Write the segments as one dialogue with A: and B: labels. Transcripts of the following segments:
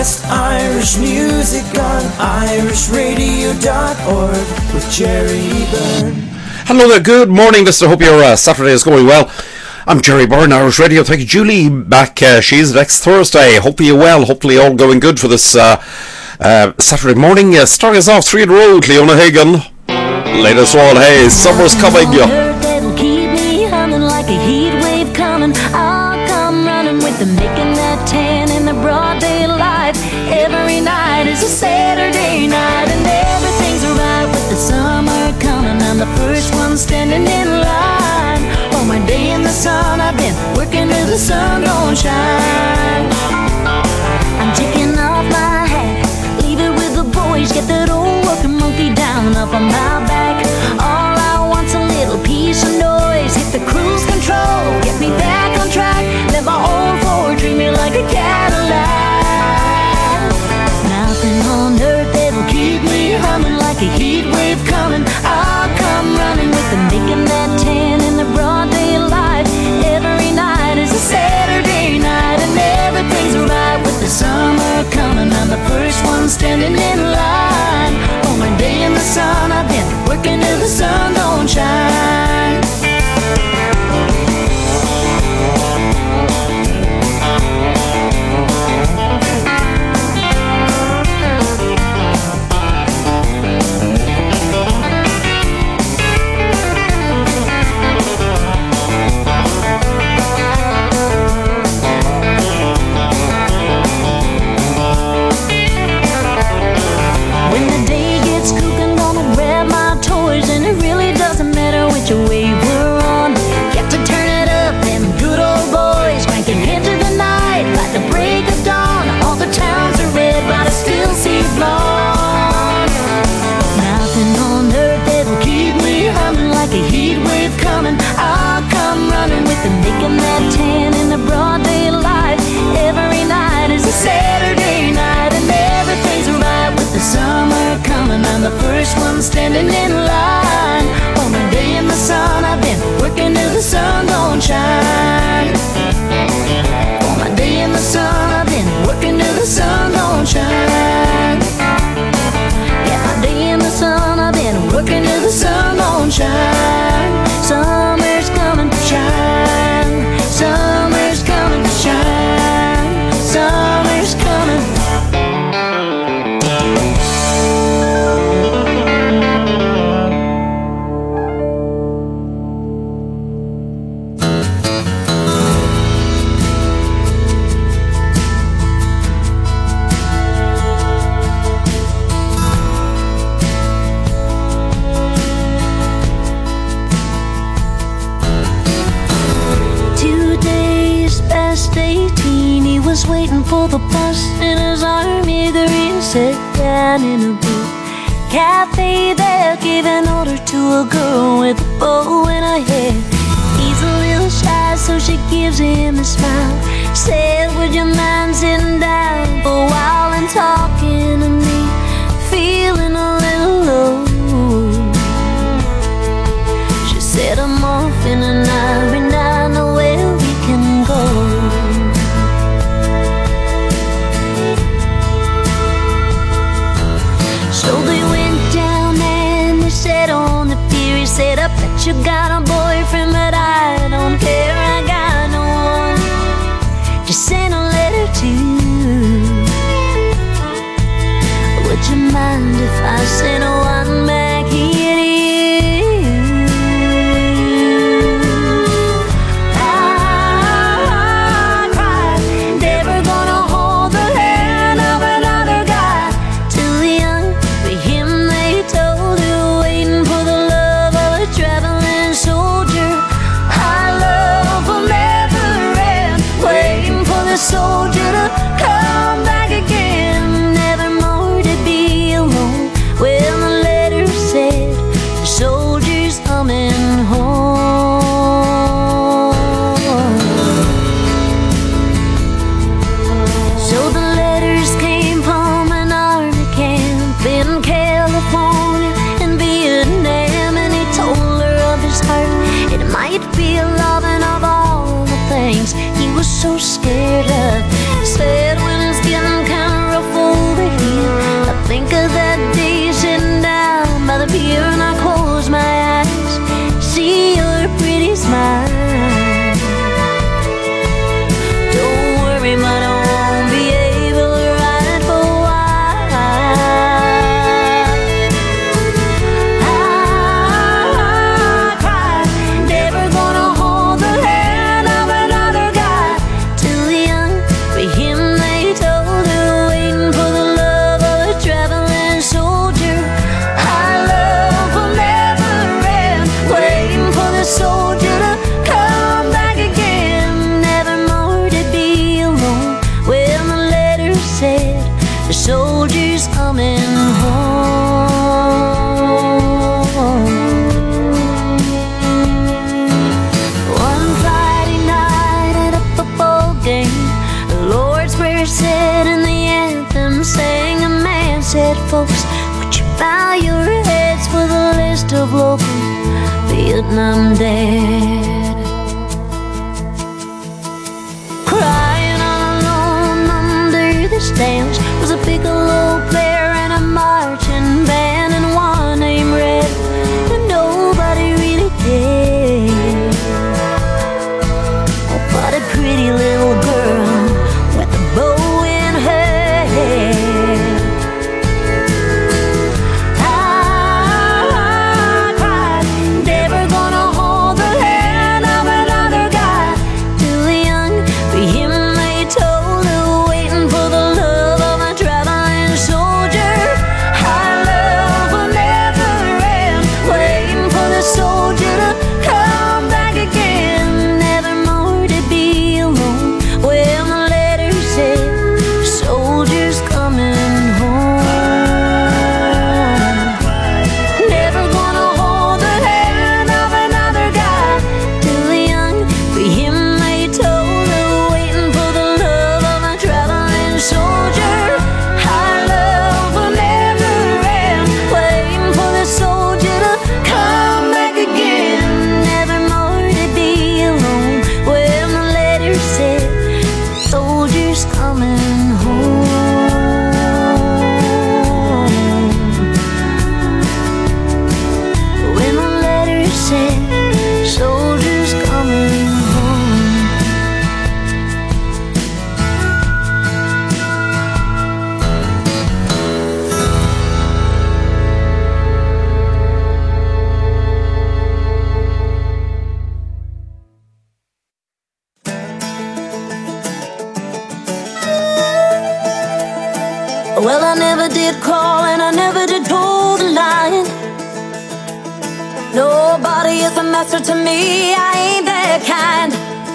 A: best Irish music on irishradio.org with Jerry Byrne.
B: Hello there, good morning listener, hope your Saturday is going well. I'm Jerry Byrne, Irish Radio. Thank you, Julie, back, she's next Thursday. Hopefully you're well, hopefully all going good for this Saturday morning. Starting us off, 3 in a row, Leona Hagan. Latest one, hey, summer's coming.
C: That'll keep me humming like a heat wave coming. I'll come running with them, making that tan in the broad daylight. Every night is a Saturday night, and everything's alright with the summer coming. I'm the first one standing in line. All my day in the sun, I've been working till the sun don't shine. I'm taking off my hat, leave it with the boys, get that old working monkey down up on my back. All I want's a little piece of noise, hit the cruise control, get me back on track. Let my old Ford treat me like a Cadillac. Nothing on earth that'll keep me humming like a heat wave coming. I'll come running with them, making that tan in the broad daylight. Every night is a Saturday night, and everything's alright with the summer coming. I'm the first one standing in line. All my day in the sun, I've been working till the sun don't shine. Making that tan in the broad daylight. Every night is a Saturday night, and everything's right with the summer coming. I'm the first one standing in line. All my day in the sun, I've been working till the sun don't shine. All my day in the sun, I've been working till the sun don't shine. Yeah, my day in the sun, I've been working till the sun don't shine. Summer's coming to shine. Summer's coming to shine. Summer's coming. Waiting for the bus in his army green, sat down in a big cafe there, gave an order to a girl with a bow in her hair. He's a little shy, so she gives him a smile, said, would you mind sitting down for a while and talking to me, feeling a little low. She said, I'm off in an hour and I know where we can go. So they went down and they sat on the pier. He said, I bet you got a boyfriend, but I don't care. I got no one to send a letter to. Would you mind if I sent one back here to you? I cried, never gonna hold the hand of another guy. Too young for him, they told her, waiting for the love of a traveling soldier. Our love will never end, waiting for the soldier to come back again. Never more to be alone. Well, the letter said the soldier's coming home. So the letters came from an army camp in California and Vietnam, and he told her of his heart. It might be a loving of all the things he was so scared of. He said, folks, would you bow your heads for the list of local Vietnam dead? Crying all alone under the stands was a piccolo player and a marching band, and one named Red that nobody really did. Oh, but a pretty little girl with a bow in her hair. I cried, never gonna hold the hand of another guy. Too young for him, they told her, waiting for the love of a traveling soldier. Our love will never end, waiting for the soldier to come back again. Never more to be alone. Well, the letter said, soldiers coming home. Never gonna hold the hand of another guy. Too young for him, they told her, waiting for the love of a traveling soldier. Our love will never end, waiting for the soldier to come back again. Never more to be alone. Well, the letter said, soldiers coming home. When the letter said, soldiers coming home. Well, I never did call and I never did pull the line. Nobody is a master to me, I ain't that kind.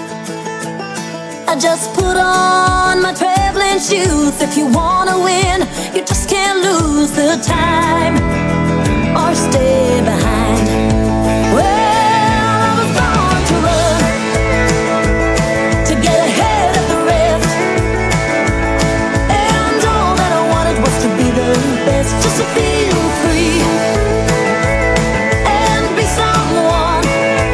C: I just put on my traveling shoes. If you wanna win, you just can't lose the time or stay behind. Well, I was born to run, to get ahead of the rest. And all that I wanted was to be the best, just to feel free and be someone.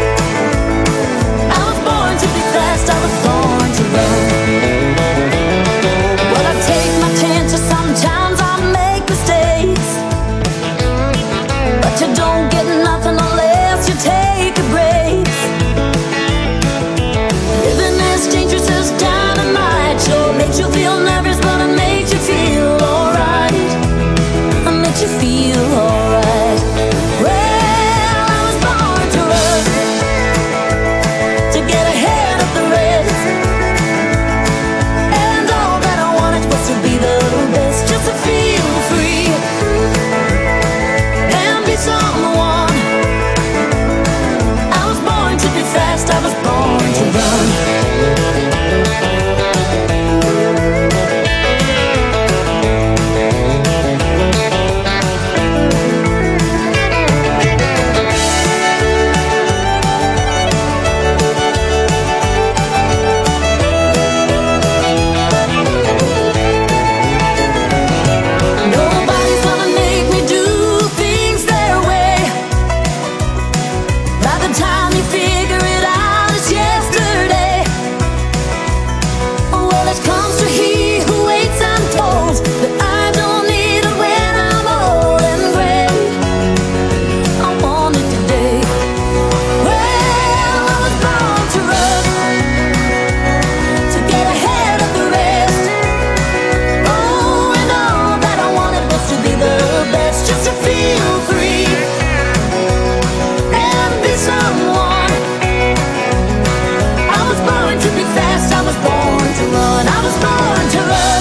C: I was born to be fast, I was born to run. Well, I take my chances, sometimes I make mistakes, but you don't get nothing unless you take a break. Living as dangerous as dynamite sure makes you feel nervous, but it makes you feel alright. It makes you feel alright. Well, I was born to run, to get ahead of the rest. And all that I wanted was to be the best, just to feel free and be someone. I was born to be fast, I was born to run. Nobody's gonna make me do things their way. By the time you figure it out, it's yesterday. Well, it comes to he who waits and told that I don't need it when I'm old and gray. I want it today. Well, I was born to run, to get ahead of the rest. Oh, and all that I wanted was to be the best, just to feel free and be someone. I was born to be fast, I was born to run. I was born to run,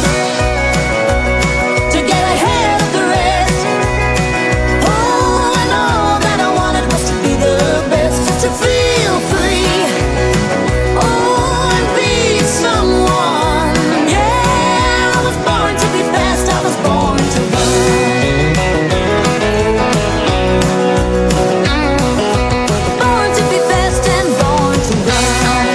C: to get ahead of the rest. Oh, and all that I wanted was to be the best, just to feel free. Oh, and be someone. Yeah, I was born to be fast, I was born to run. Born to be fast and born to run.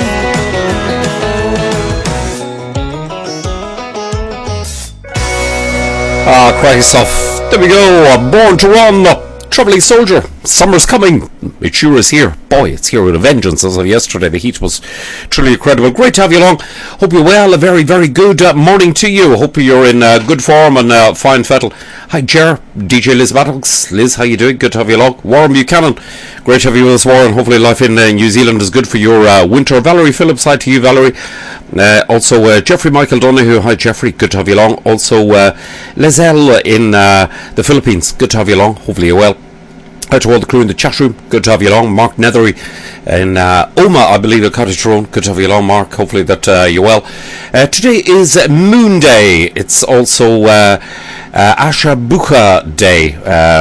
B: Quite stuff. There we go. Born to Run. Travelling Soldier. Summer's coming. It sure is here. Boy, it's here with a vengeance as of yesterday. The heat was truly incredible. Great to have you along. Hope you're well. A very, very good morning to you. Hope you're in good form and fine fettle. Hi, Ger. DJ Liz Maddox. Liz, how you doing? Good to have you along. Warren Buchanan. Great to have you with us, Warren. Hopefully life in New Zealand is good for your winter. Valerie Phillips. Hi to you, Valerie. Also Jeffrey Michael Donoghue. Hi, Jeffrey. Good to have you along. Also Lizelle in the Philippines. Good to have you along. Hopefully you're well. Hi to all the crew in the chat room. Good to have you along. Mark Nethery in Oma, I believe, at Cottage Tyrone. Good to have you along, Mark. Hopefully that you're well. Today is Moon Day. It's also Asha Bucha Day.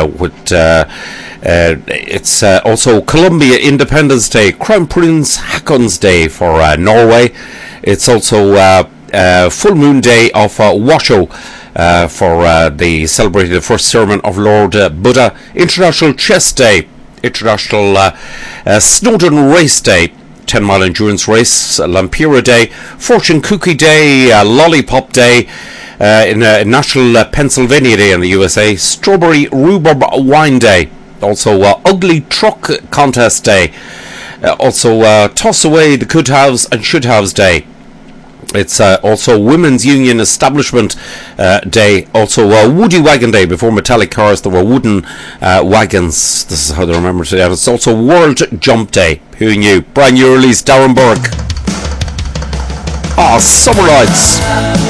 B: It's also Columbia Independence Day. Crown Prince Haakon's Day for Norway. It's also Full Moon Day of Washoe. For the celebrating the first sermon of Lord Buddha. International Chess Day, International Snowdon Race Day, 10 mile endurance race, Lampira Day, Fortune Cookie Day, Lollipop Day, in National Pennsylvania Day in the USA, Strawberry Rhubarb Wine Day, also Ugly Truck Contest Day, also Toss Away the Could Haves and Should Haves Day. It's also Women's Union Establishment Day, also Woody Wagon Day. Before metallic cars there were wooden wagons. This is how they remember today. And it's also World Jump Day. Who knew? Brian Urley's Darren Burke. Summer Lights.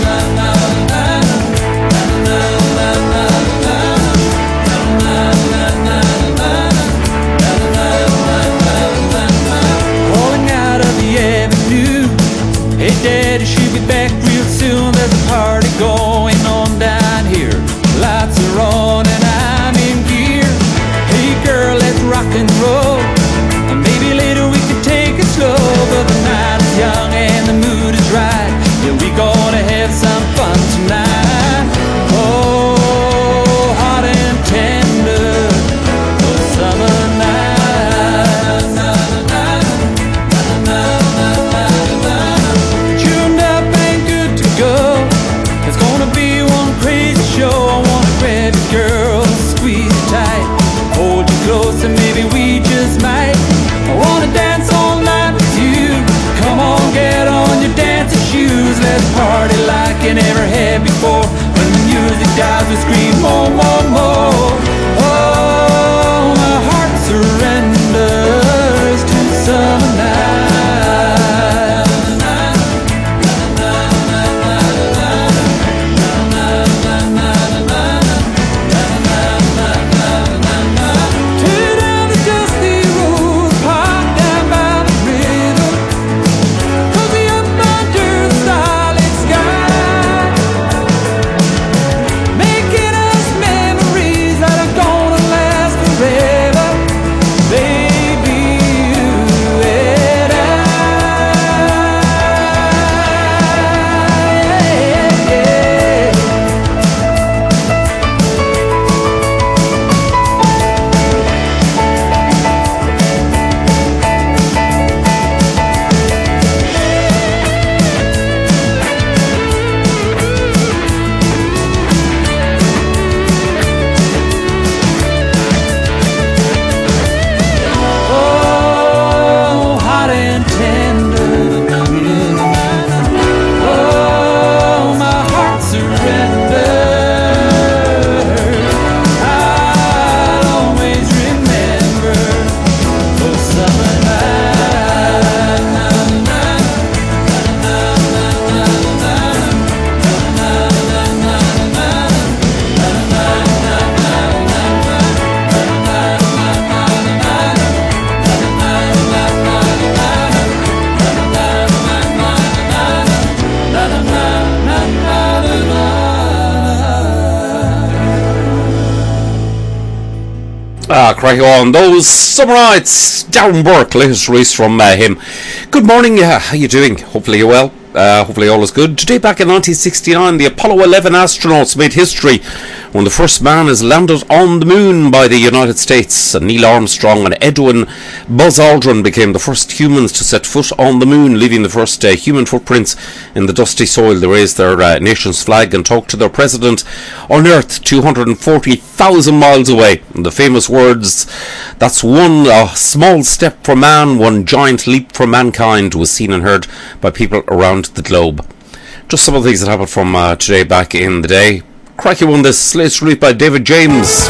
A: Daddy should be back real soon. There's a party going on down here. Lights are on and I'm in gear. Hey girl, let's rock and roll. And maybe later we can take it slow. But the night is young and the mood is right. Yeah, we gonna have some fun tonight. Oh, hot and tender, the summer night. Girl, squeeze you tight, hold you close, and maybe we just might. I wanna dance all night with you. Come on, get on your dancing shoes. Let's party like you never had before. When the music dies, we scream more, more, more. Oh, my heart surrenders to summer night.
B: Cracking on those summer nights. Darren Burke, latest release from him. Good morning, how you doing? Hopefully you're well. Hopefully all is good. Today back in 1969, the Apollo 11 astronauts made history when the first man is landed on the moon by the United States. Neil Armstrong and Edwin Buzz Aldrin became the first humans to set foot on the moon, leaving the first human footprints in the dusty soil. They raised their nation's flag and talked to their president on Earth 240,000 miles away. And the famous words, "That's one small step for man, one giant leap for mankind," was seen and heard by people around the globe. Just some of the things that happened from today back in the day. Cracky one, this latest release by David James.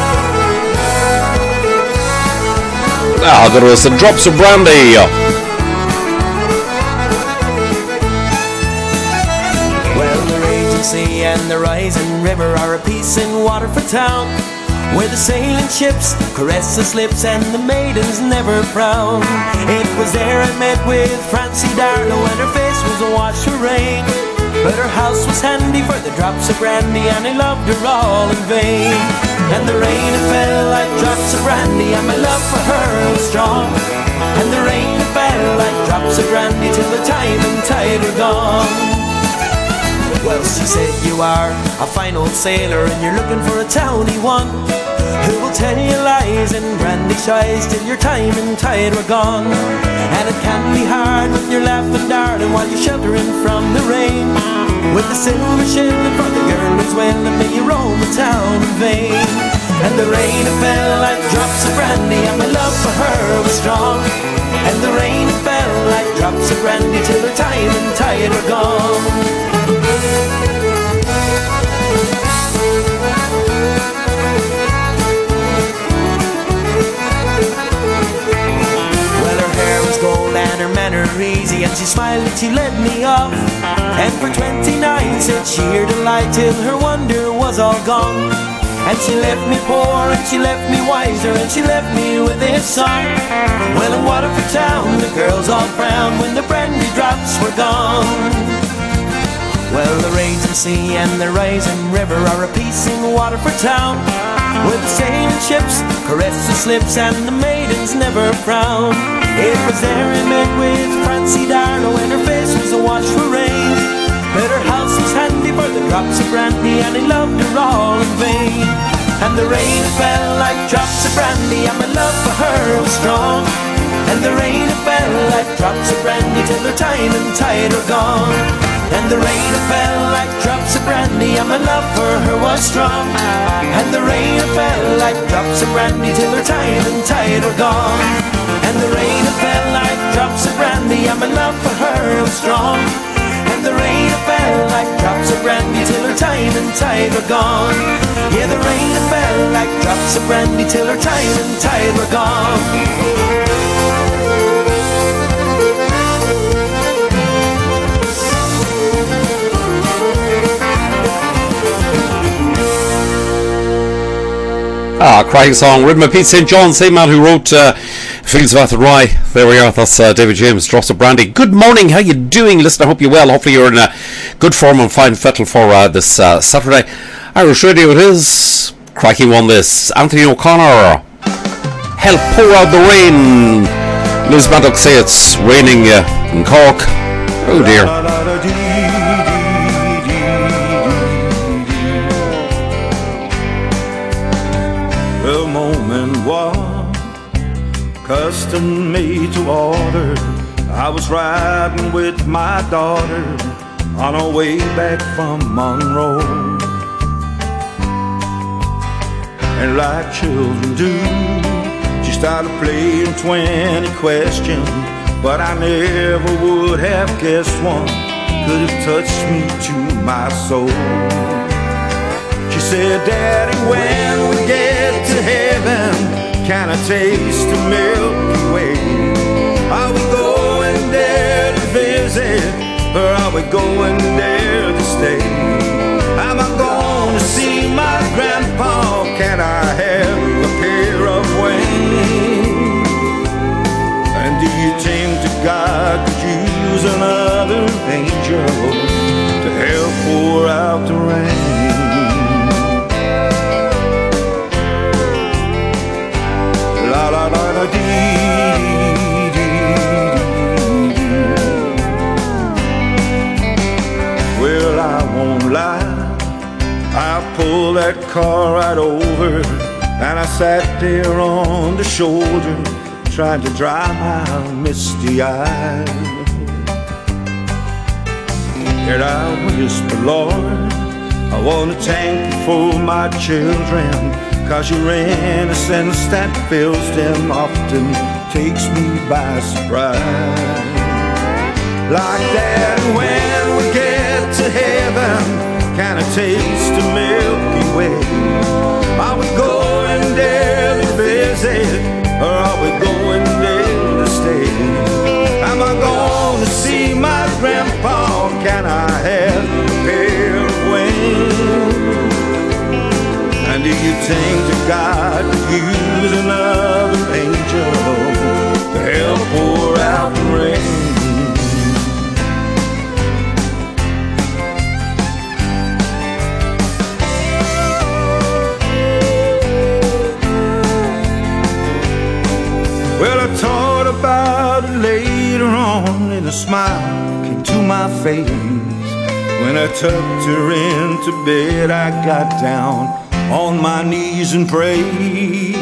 B: I'll go to some drops of brandy.
D: Well, the raging sea and the rising river are a peace in Waterford town, where the sailing ships caress the slips and the maidens never frown. It was there I met with Francie Darlow, and her face was awash with rain, but her house was handy for the drops of brandy, and I loved her all in vain. And the rain it fell like drops of brandy, and my love for her was strong. And the rain it fell like drops of brandy till the time and tide were gone. Well, she said, "You are a fine old sailor, and you're looking for a towny one who will tell you lies and brandy shies till your time and tide were gone. And it can be hard when you're laughing, darling, while you're sheltering from the rain, with the silver shilling for the girl who's well, and may you roam the town in vain." And the rain it fell like drops of brandy, and my love for her was strong. And the rain it fell like drops of brandy till her time and tide were gone. And her manner easy, and she smiled and she led me off, and for 29 said sheer delight till her wonder was all gone. And she left me poor and she left me wiser, and she left me with this song. Well, in Waterford town the girls all frowned when the brandy drops were gone. Well, the raging sea and the rising river are a peace in Waterford town, where the sailing ships caress the slips and the maidens never frown. It was there I met with Francie Darlow, and her face was awash with rain, but her house was handy for the drops of brandy, and I loved her all in vain. And the rain fell like drops of brandy, and my love for her was strong. And the rain fell like drops of brandy till her time and tide were gone. And the rain fell like drops of brandy, and my love for her was strong. And the rain fell like drops of brandy till her time and tide were gone. And the rain fell like drops of brandy, and my love for her was strong. And the rain fell like drops of brandy till her time and tide were gone. Yeah, the rain fell like drops of brandy till her time and tide were gone.
B: Crying song written by Pete St. John, same man who wrote Fields of Athenry. There we are, that's David James, Drops of Brandy. Good morning, how you doing? Listen, I hope you're well. Hopefully you're in good form and fine fettle for this Saturday. Irish Radio it is. Cracking one this. Anthony O'Connor. Help pour out the rain. Liz Maddox say it's raining in Cork. Oh dear.
E: The moment was custom made to order. I was riding with my daughter on our way back from Monroe, and like children do, she started playing 20 questions, but I never would have guessed one could have touched me to my soul. She said, "Daddy, when we get to heaven, can I taste the Milky Way? Are we going there to visit, or are we going there to stay? Am I going to see my grandpa? Can I have a pair of wings? And do you think that God could use another angel to help pour out the rain?" La la la la dee dee dee dee. won't lie. I pulled that car right over, and I sat there on the shoulder, trying to dry my misty eyes. Yet I whisper, Lord, I want to thank you for my children, 'cause your innocence that fills them often takes me by surprise. Like that when we get to heaven, can I taste the Milky Way? Are we going there to visit, or are we going there to stay? Am I going to see my grandpa? Can I have a pair of wings? And do you think that God could use another angel to help pour out the rain? Well, I thought about it later on, and a smile came to my face. When I tucked her into bed, I got down on my knees and prayed.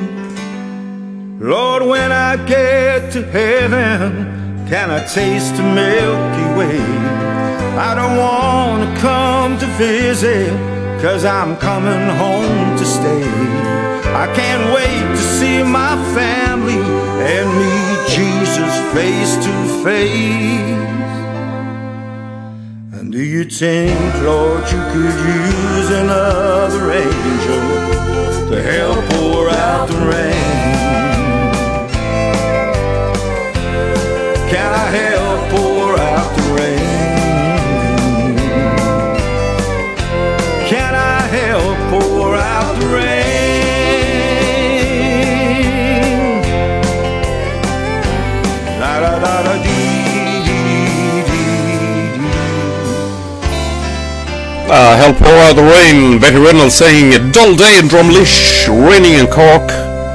E: Lord, when I get to heaven, can I taste the Milky Way? I don't want to come to visit, 'cause I'm coming home to stay. I can't wait to see my family and meet Jesus face to face. And do you think, Lord, you could use another angel to help pour out the rain? Can I help pour out the rain? Can I help pour out the rain?
B: Help pour out the rain. Betty Reynolds saying a dull day in Drumlish, raining in Cork.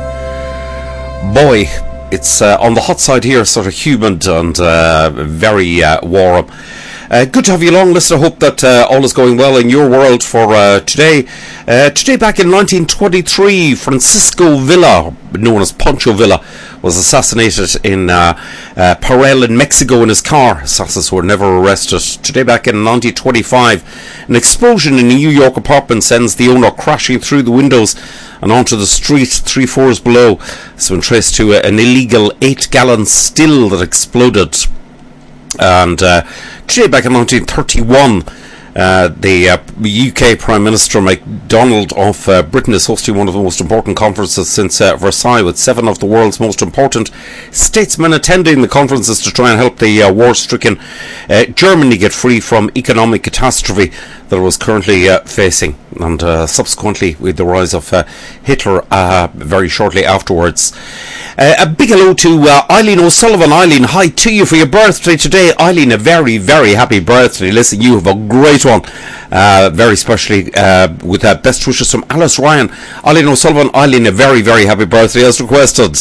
B: Boy, it's on the hot side here, sort of humid and very warm. Good to have you along, listener. Hope that all is going well in your world for today. Today, back in 1923, Francisco Villa, known as Pancho Villa, was assassinated in Parel in Mexico in his car. Assassins were never arrested. Today, back in 1925, an explosion in a New York apartment sends the owner crashing through the windows and onto the street 3 floors below. It's been traced to an illegal 8-gallon still that exploded. And today, back in 1931, the UK Prime Minister MacDonald of Britain is hosting one of the most important conferences since Versailles, with 7 of the world's most important statesmen attending the conferences to try and help the war-stricken Germany get free from economic catastrophe that it was currently facing, and subsequently with the rise of Hitler very shortly afterwards. A big hello to Eileen O'Sullivan. Eileen, hi to you for your birthday today. Eileen, a very, very happy birthday. Listen, you have a great one, very specially with best wishes from Alice Ryan. Eileen O'Sullivan, Eileen, a very, very happy birthday as requested.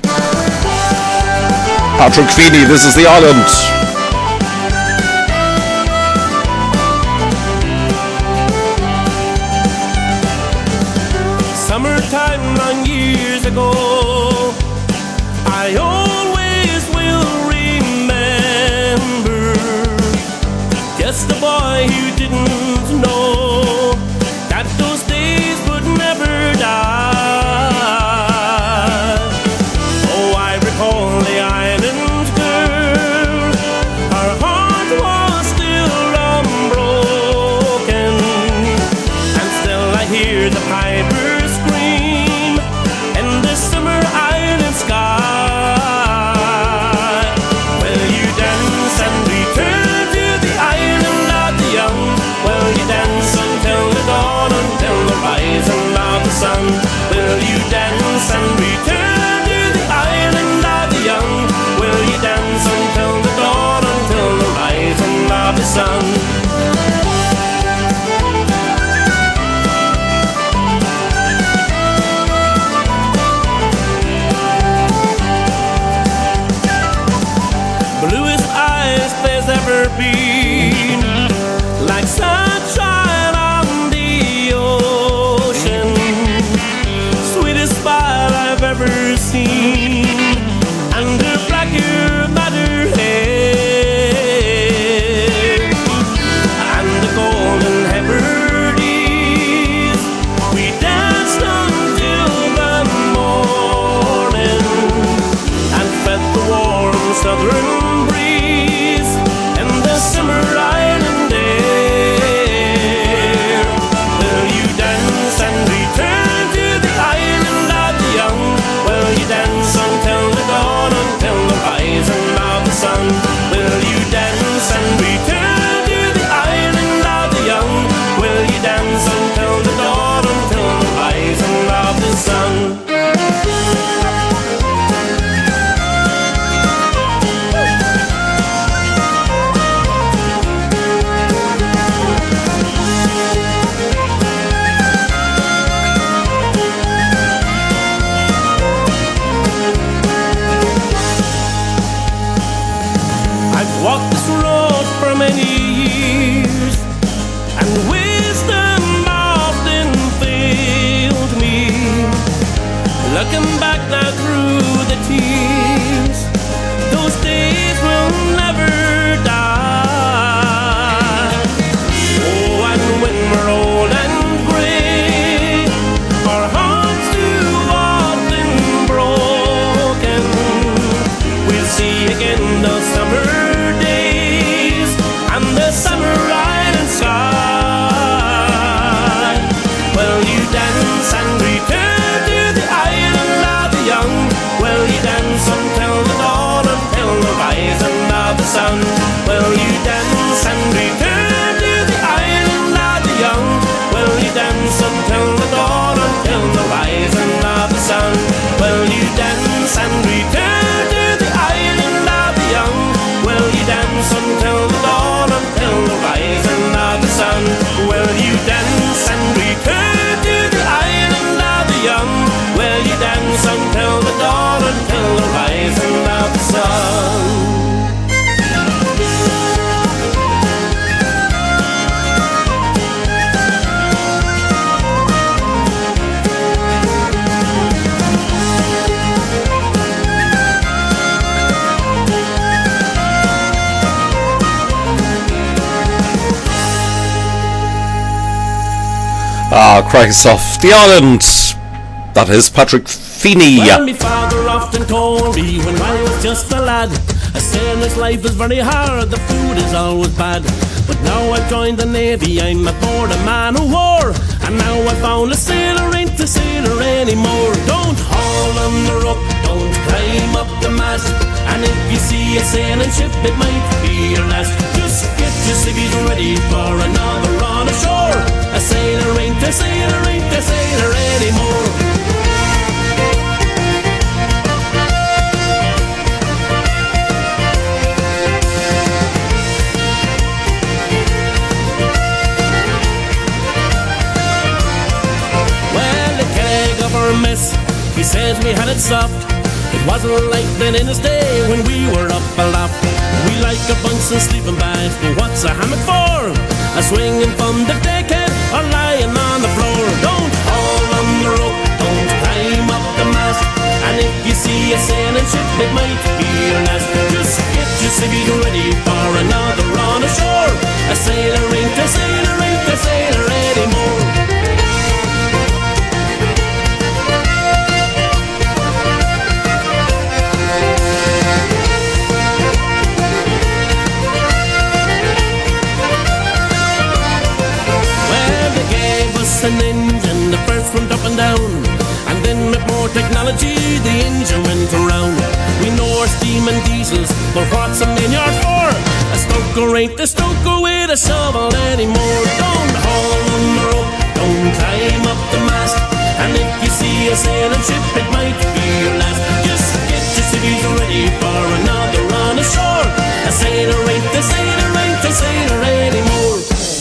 B: Patrick Feeney, this is the island.
D: Summertime 9 years ago, I always will remember, just a boy who didn't know that those days would never die. Oh, I recall the island girl
F: looking back now through the tears, those days will never die. Oh, and when we're old and grey, our hearts too often broken, we'll see again the summer days and the summer island sky. Well, you dance and return to the island of the young. Well, you dance until the dawn, until the rising of the sun. Well, you dance and return to the island of the young. Well, you dance until the dawn, until the rising of the sun. Well, you dance and return to the island of the young. Well, you dance until the dawn, until the rising of the sun. Well, you dance and return to the island of the young. Well, you dance until the dawn, until the rising of the sun.
B: Cracks off the island. That is Patrick Feeney.
F: Well, my father often told me when I was just a lad, a sailor's life is very hard, the food is always bad. But now I've joined the Navy, I'm aboard a man of war, and now I found a sailor ain't a sailor anymore. Don't haul on the rope, don't climb up the mast, and if you see a sailing ship, it might be your last. Just get your civvies ready for another run ashore. A sailor ain't a sailor, ain't a sailor anymore. Mess, he says we had it soft. It wasn't like then in his day when we were up aloft. We like a bunch of sleeping bags, but what's a hammock for? A swinging from the deckhead or lying on the floor. Don't haul on the rope, don't climb up the mast, and if you see a sailing ship, it might be your last. Just get your civvies ready for another run ashore. A sailor ain't a sailor, ain't a sailor anymore. An engine, the first went up and down, and then with more technology the engine went around. We know our steam and diesels, but what's a main-yard for? A stoker ain't a stoker with a shovel anymore. Don't haul on the rope, don't climb up the mast, and if you see a sailing ship, it might be your last. Just get your civvies ready for another run ashore. A sailor ain't a sailor, ain't a sailor anymore.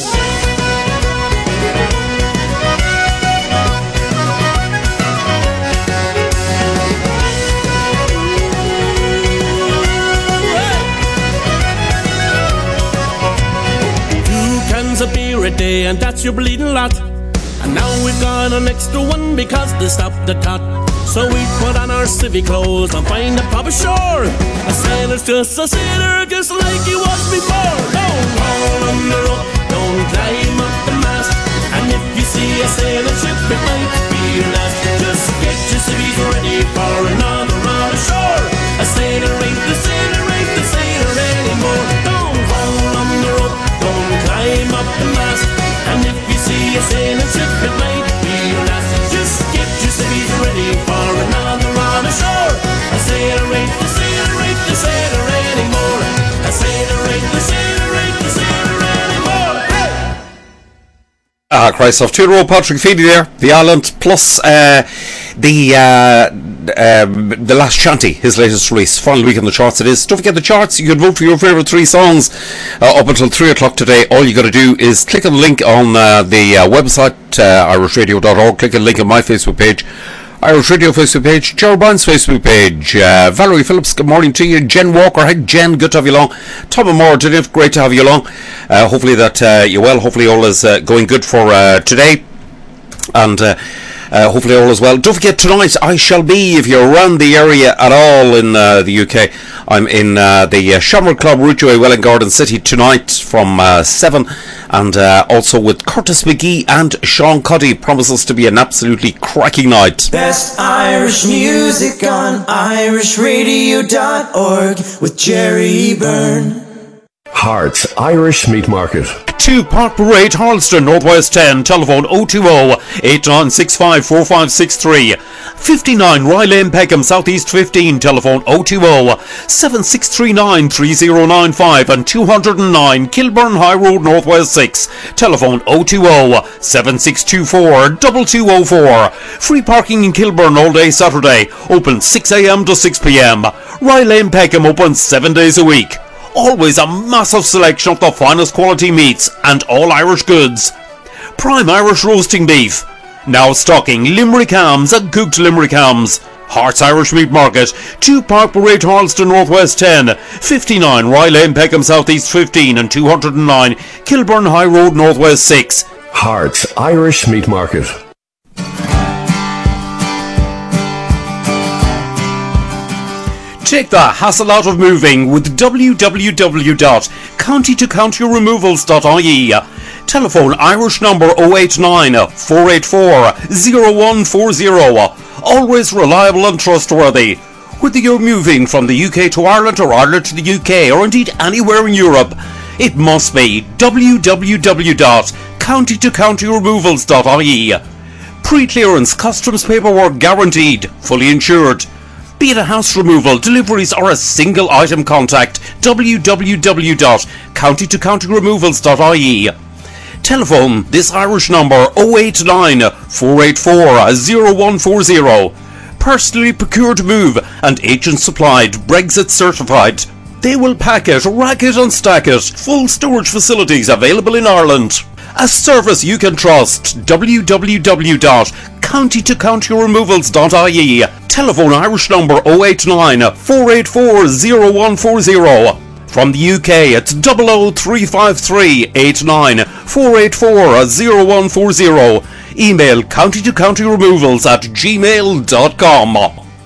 F: A beer a day, and that's your bleeding lot. And now we've got an extra one because they stopped the tot. So we put on our civvy clothes and find a pub ashore. A sailor's just a sailor, just like he was before. Don't haul on the rope, don't climb up the mast, and if you see a sailing ship, it might be your last. Just get your civvies ready for another run ashore. A sailor ain't the sailor, ain't the sailor anymore. Don't haul on the rope, don't climb up the mast, and if you see a sailing ship, it might be your last. Just get your civvies ready for another run ashore. A sailor ain't the sailor, ain't the sailor anymore. A sailor ain't the sailor, ain't the sailor anymore. Hey!
B: Christ off 2-year-old Patrick Feeney there, The Island, plus the Last Shanty, his latest release, final week on the charts it is. Don't forget the charts, you can vote for your favourite 3 songs up until 3 o'clock today. All you got to do is click on the link on the website, irishradio.org, click on the link on my Facebook page, Irish Radio Facebook page, Gerald Brown's Facebook page, Valerie Phillips, good morning to you, Jen Walker, hi Jen, good to have you along, Tom and Maura Diniff, great to have you along, hopefully that you're well, hopefully all is going good for today, and Hopefully all is well. Don't forget, tonight I shall be, if you're around the area at all in the UK, I'm in the Shamrock Club, Ridgeway, Welling Garden City tonight from 7, and also with Curtis McGee and Sean Cuddy. Promises to be an absolutely cracking night.
D: Best Irish music on irishradio.org with Jerry Byrne.
G: Hearts Irish Meat Market.
B: 2 Park Parade, Harleston, Northwest 10, telephone 020-8965-4563. 59 Rye Lane, Peckham, Southeast 15, telephone 020-7639-3095, and 209 Kilburn High Road, Northwest 6, telephone 020-7624-2204. Free parking in Kilburn all day Saturday, open 6 a.m. to 6 p.m. Rye Lane, Peckham, open 7 days a week. Always a massive selection of the finest quality meats and all Irish goods. Prime Irish roasting beef. Now stocking Limerick hams and cooked Limerick hams. Hearts Irish Meat Market, 2 Park Parade, Harleston, Northwest 10, 59 Rye Lane, Peckham, Southeast 15, and 209 Kilburn High Road, Northwest 6.
G: Hearts Irish Meat Market.
B: Take the hassle out of moving with www.countytocountyremovals.ie. Telephone Irish number 089 484 0140. Always reliable and trustworthy. Whether you're moving from the UK to Ireland or Ireland to the UK, or indeed anywhere in Europe, it must be www.countytocountyremovals.ie. Pre-clearance customs paperwork guaranteed, fully insured. Be it a house removal, deliveries, or a single item, contact www.countytocountyremovals.ie. Telephone this Irish number 089 484 0140. Personally procured move and agent supplied, Brexit certified. They will pack it, rack it and stack it. Full storage facilities available in Ireland. A service you can trust. www.countytocountyremovals.ie. Telephone Irish number 089 484 0140. From the UK, it's 00353 89 484 0140. Email countytocountyremovals@gmail.com.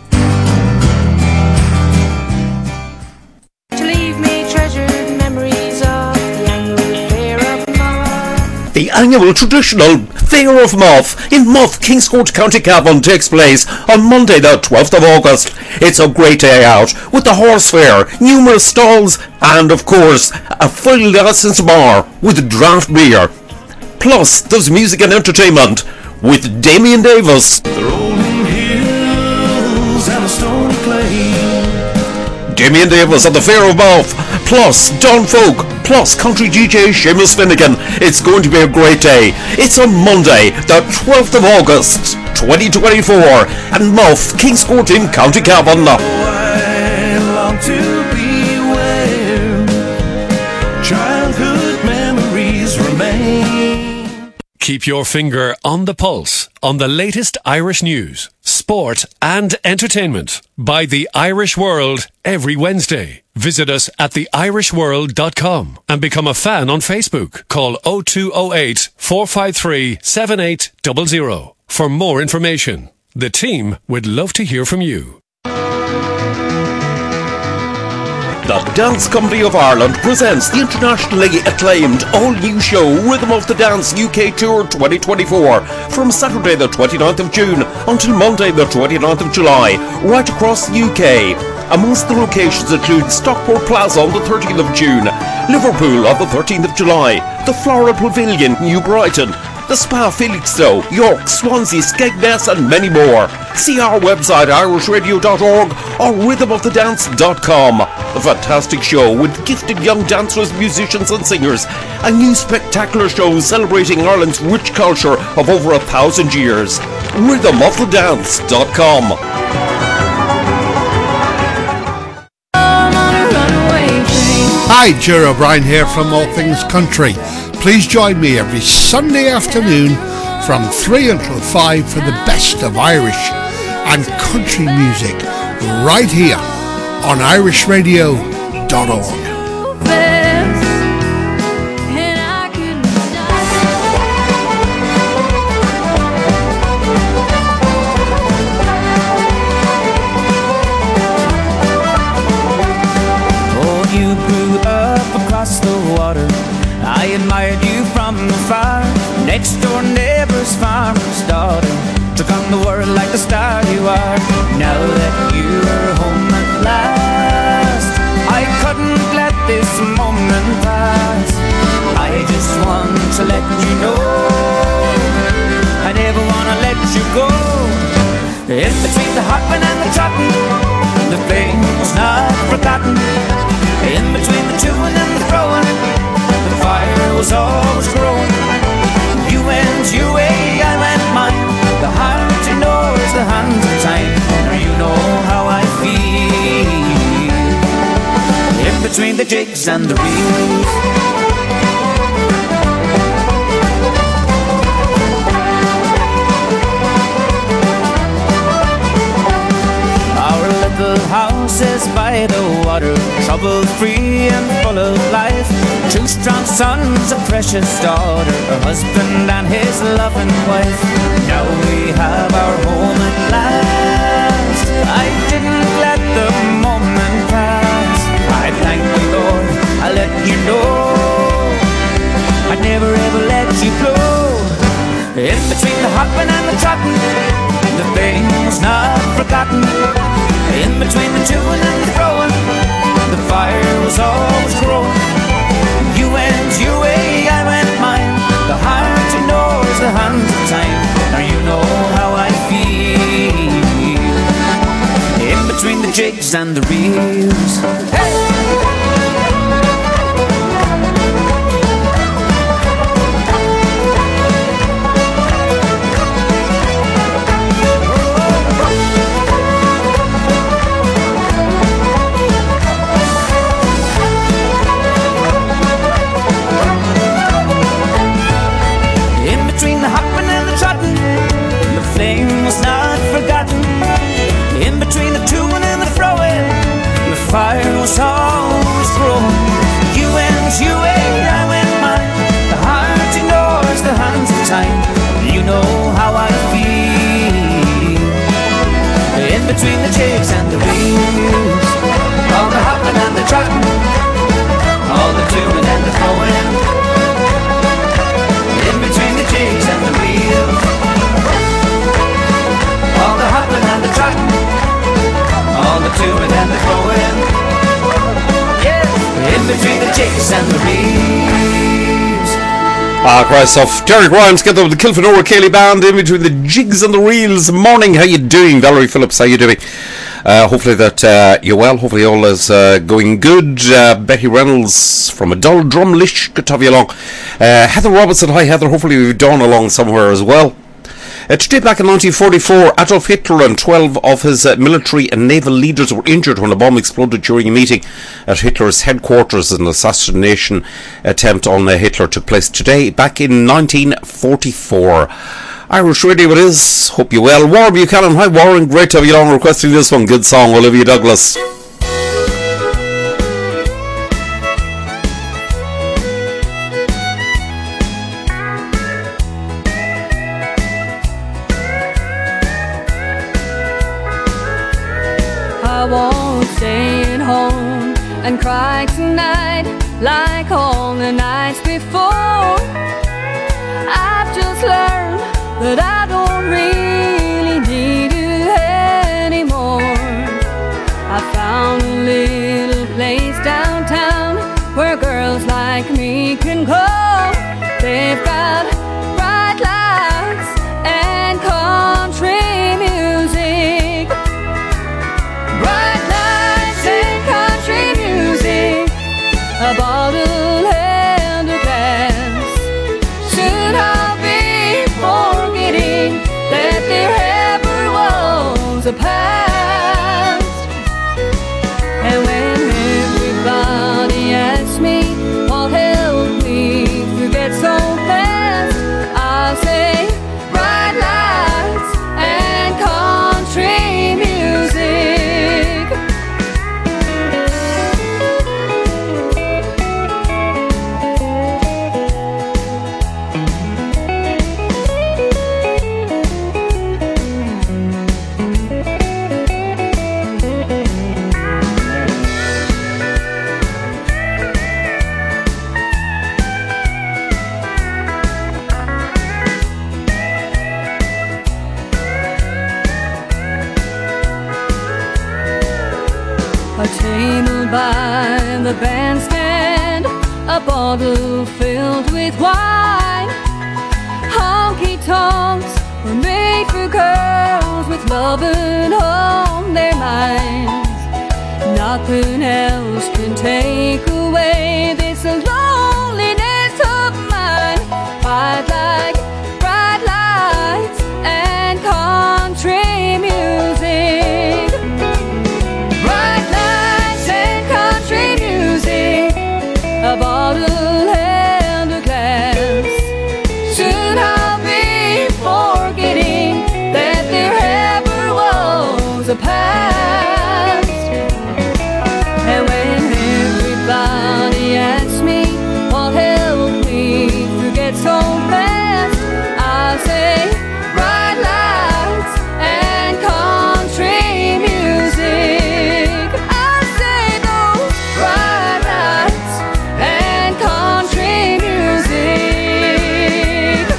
B: The annual traditional Fair of Muff in Muff, Kingscourt, County Cavan takes place on Monday the 12th of August. It's a great day out with the horse fair, numerous stalls, and of course a full licensed bar with draft beer. Plus there's music and entertainment with Damien Davis.
E: The rolling hills and the stony clay.
B: Damien Davis at the Fair of Muff, plus Don Folk, plus country DJ Seamus Finnegan. It's going to be a great day. It's on Monday, the 12th of August, 2024, and Muff, Kingscourt in County Cavan.
E: I long to be where childhood memories remain.
G: Keep your finger on the pulse on the latest Irish news, sport and entertainment by The Irish World every Wednesday. Visit us at theirishworld.com and become a fan on Facebook. Call 0208 453 7800 for more information. The team would love to hear from you.
B: The Dance Company of Ireland presents the internationally acclaimed all-new show Rhythm of the Dance UK Tour 2024 from Saturday the 29th of June until Monday the 29th of July, right across the UK. Amongst the locations include Stockport Plaza on the 13th of June, Liverpool on the 13th of July, the Floral Pavilion, New Brighton, the Spa Felixstowe, York, Swansea, Skegness and many more. See our website irishradio.org or rhythmofthedance.com. A fantastic show with gifted young dancers, musicians and singers. A new spectacular show celebrating Ireland's rich culture of over 1,000 years. Rhythmofthedance.com.
H: Hi, Jerry O'Brien here from All Things Country. Please join me every Sunday afternoon from 3 until 5 for the best of Irish and country music right here on irishradio.org.
A: heart now that you're home at last. I couldn't let this moment pass. I just want to let you know I never wanna let you go. In between the hopping and the trotting, the flame was not forgotten. In between the chewing and the throwing, the fire was always growing. You went your way, I went mine. The heart you know is the hands of time. Now you know how I feel. In between the jigs and the reels. House is by the water, trouble-free and full of life. 2 strong sons, a precious daughter, a husband and his loving wife. Now we have our home at last. I didn't let the moment pass. I thank the Lord, I let you know I'd never ever let you go. In between the hopping and the trotting, the thing was not forgotten. In between the chewing and the throwing, the fire was always growing. You went your way, I went mine. The heart you know is the hands of time. Now you know how I feel. In between the jigs and the reels. Hey! Fire was always growing. You went your way, I went mine. The heart you know is the hands of time. You know how I feel. In between the jigs and the reels, all the hopping and the trotting, all the doing and the throwing. In between the jigs and the reels, all the hopping and the trotting, all the doing and the throwing. Yeah, in between the jigs and the reels.
B: Christ off. Derek Rhymes, get with the Kilfenora Cayley Band, in between the jigs and the reels. Morning, how you doing? Valerie Phillips, how you doing? Hopefully that you're well. Hopefully all is going good. Betty Reynolds from a dull drumlish. Good to have you along. Heather Robertson, hi Heather. Hopefully you've done along somewhere as well. Today back in 1944, Adolf Hitler and 12 of his military and naval leaders were injured when a bomb exploded during a meeting at Hitler's headquarters. An assassination attempt on Hitler took place today, back in 1944. Irish Radio it is. Hope you're well. Warren Buchanan, hi Warren. Great to have you along requesting this one. Good song, Olivia Douglas.
I: I won't stay at home and cry tonight like all the nights before. I've just learned that I don't really need you anymore. I found a little place downtown where girls like me can go. They've got bright lights and country music. Bright lights and country music, a bottle and a glass. Soon I'll be forgetting the bandstand, a bottle filled with wine. Honky-tonks were made for girls with loving on their minds. Nothing else can take away this loneliness of mine. I'd like bright lights and country music. Bright lights and country music, a bottle and a glass. Soon I'll be forgetting that there ever was a past. And when everybody asks me what helped me forget so fast, I'll say bright lights and country music. I'll say those bright lights and country music.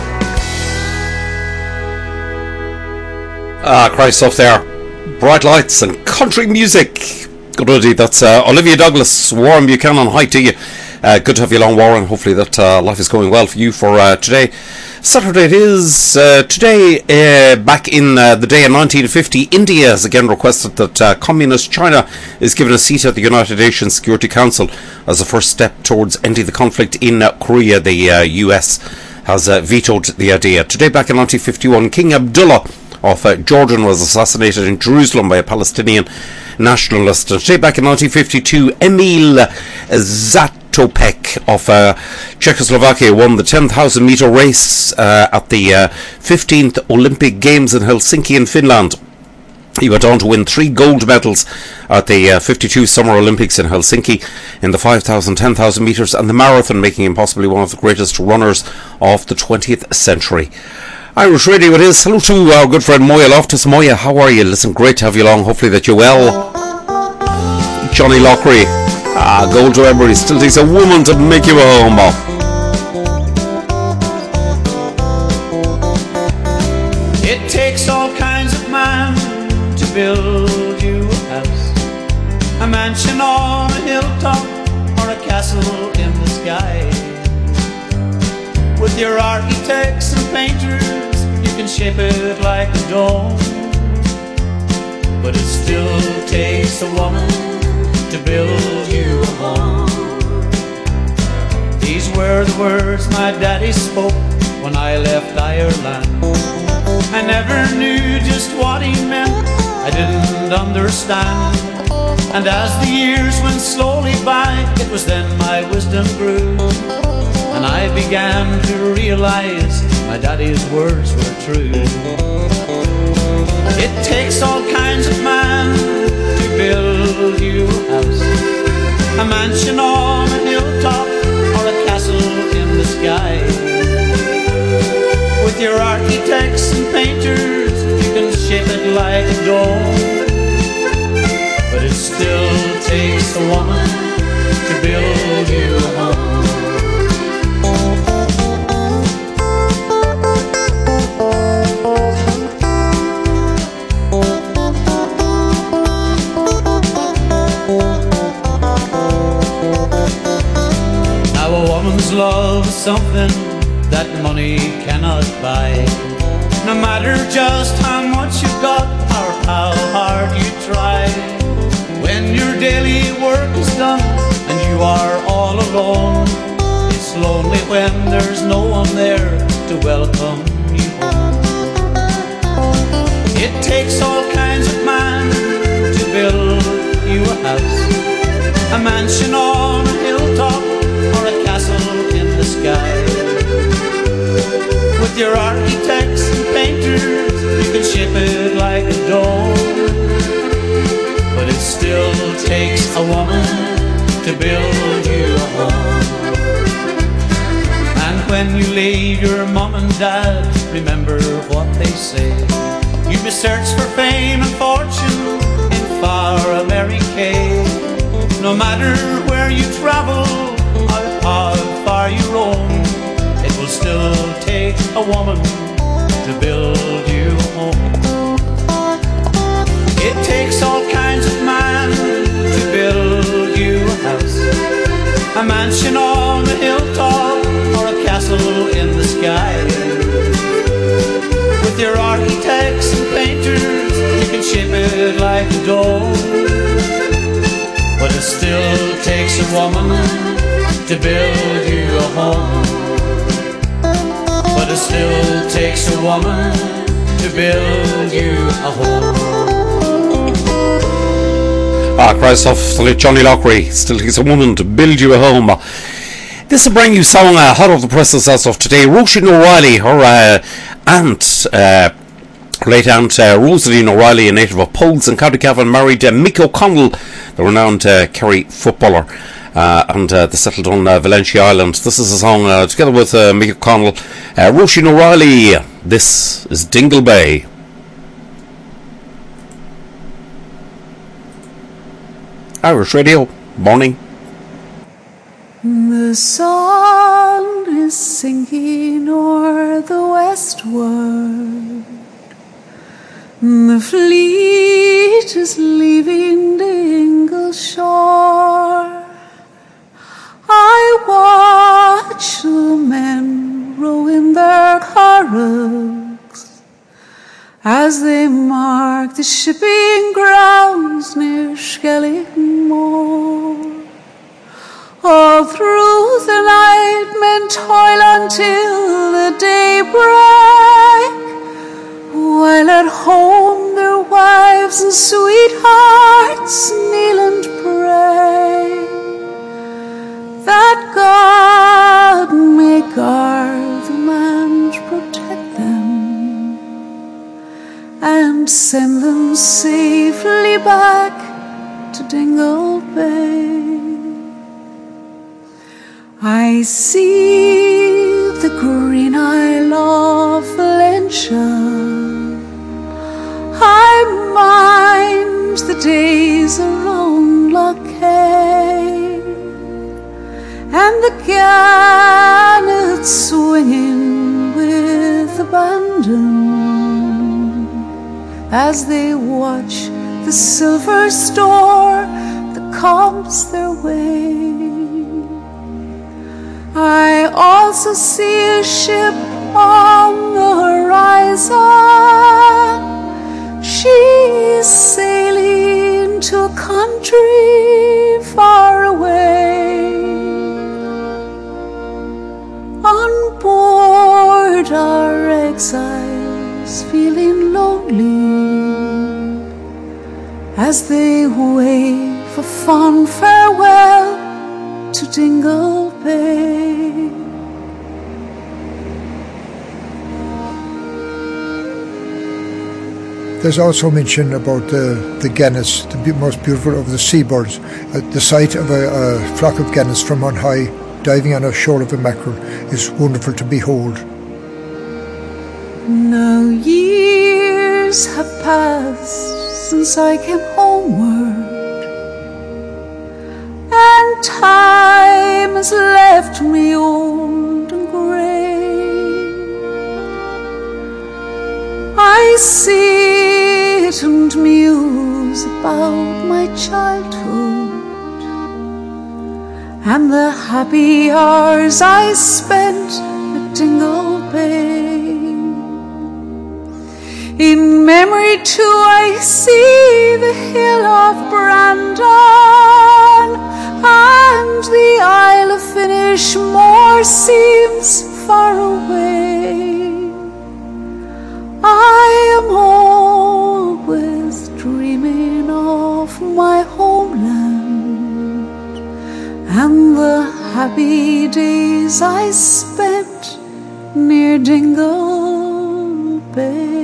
B: Christ off there. Bright lights and country music. Good idea. That's Olivia Douglas. Warren Buchanan, hi to you. Good to have you along, Warren. Hopefully that life is going well for you for today. Saturday it is. Today, back in the day in 1950, India has again requested that Communist China is given a seat at the United Nations Security Council as a first step towards ending the conflict in Korea. The US has vetoed the idea. Today, back in 1951, King Abdullah of Jordan was assassinated in Jerusalem by a Palestinian nationalist. And today, back in 1952, Emil Zatopek of Czechoslovakia won the 10,000 metre race at the 15th Olympic Games in Helsinki in Finland. He went on to win 3 gold medals at the 52 Summer Olympics in Helsinki in the 5,000, 10,000 metres and the marathon, making him possibly one of the greatest runners of the 20th century. Irish Radio it is. Hello to our good friend Moya Loftus. Moya, how are you? Listen, great to have you along. Hopefully that you're well. Johnny Lockery. Gold to memory. Still takes a woman to make you a home.
J: It takes all kinds of man to build you a house, a mansion on a hilltop or a castle in the sky. With your architects and painters, you can shape it like a dome. But it still takes a woman to build you a home. These were the words my daddy spoke when I left Ireland. I never knew just what he meant, I didn't understand. And as the years went slowly by, it was then my wisdom grew, and I began to realize my daddy's words were true. It takes all kinds of man to build you a house, a mansion on a hilltop or a castle in the sky. With your architects and painters, you can shape it like a dome. But it still takes a woman to build you a home. Love is something that money cannot buy. No matter just how much you've got or how hard you try, when your daily work is done and you are all alone, it's lonely when there's no one there to welcome you home. It takes all kinds of man to build you a house, a mansion on a hilltop or a castle in the sky. With your architects and painters, you can shape it like a dome. But it still takes a woman to build you a home. And when you leave your mom and dad, remember what they say. You may search for fame and fortune in far America. No matter where you travel, how far you roam, it will still take a woman to build you a home. It takes all kinds of man to build you a house, mansion on the hilltop or a castle in the sky. With your architects and painters, you can shape it like a doll. But it still takes a woman to build you a home. But it still takes a woman to build you a home.
B: Christoph, Johnny Lockery, still takes a woman to build you a home. This is a brand new song, hot off the presses as of today. Roisin O'Reilly, her aunt, late aunt Rosaline O'Reilly, a native of Poles in County Cavan, married Mick O'Connell, the renowned Kerry footballer, and they settled on Valentia Island. This is a song together with Mick O'Connell. Roisin O'Reilly, this is Dingle Bay. Irish Radio, morning.
K: The sun is sinking o'er the westward. The fleet is leaving Dingle shore. I watch the men row in their curraghs as they mark the shipping grounds near Skelligmore. All through the night men toil until the daybreak, while at home their wives and sweethearts kneel and pray that God may guard them and protect them and send them safely back to Dingle Bay. I see the green isle of Valentia. I mind the days around Loch Hay, and the gannets swinging with abandon as they watch the silver store that comes their way. I also see a ship on the horizon. She's sailing to a country far away. On board are exiles feeling lonely as they wave a fond farewell to Dingle Bay.
L: There's also mention about the gannets, the most beautiful of the seabirds. The sight of a flock of gannets from on high, diving on a shoal of a mackerel, is wonderful to behold.
K: Now years have passed since I came homeward, and time has left me old and grey. I sit and muse about my childhood and the happy hours I spent at Dingle Bay. In memory too I see the hill of Brandon, and the Isle of Finishmore seems far away. I am always dreaming of my homeland and the happy days I spent near Dingle Bay.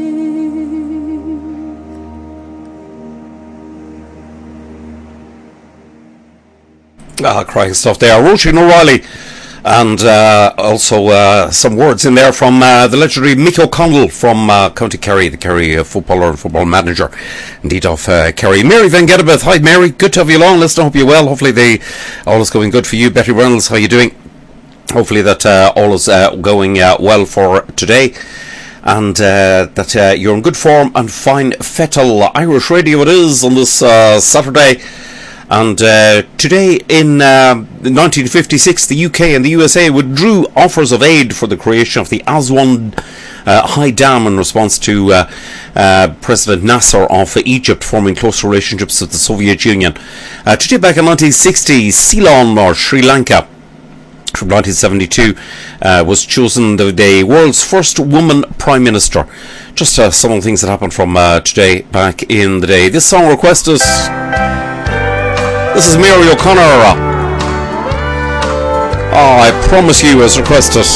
B: Crying stuff there. Roisin O'Reilly, and also some words in there from the legendary Mick O'Connell from County Kerry, the Kerry footballer and football manager, indeed, of Kerry. Mary Van Gedabeth, hi Mary, good to have you along. Listen, I hope you're well. Hopefully all is going good for you. Betty Reynolds, how are you doing? Hopefully that all is going well for today, and that you're in good form and fine fettle. Irish Radio it is on this Saturday. And today in 1956, the UK and the USA withdrew offers of aid for the creation of the Aswan High Dam in response to President Nasser of Egypt forming close relationships with the Soviet Union. Today back in 1960, Ceylon or Sri Lanka from 1972 was chosen the world's first woman Prime Minister. Just some of the things that happened from today back in the day. This song requested. This is Mary O'Connor. Oh, I Promise You as requested.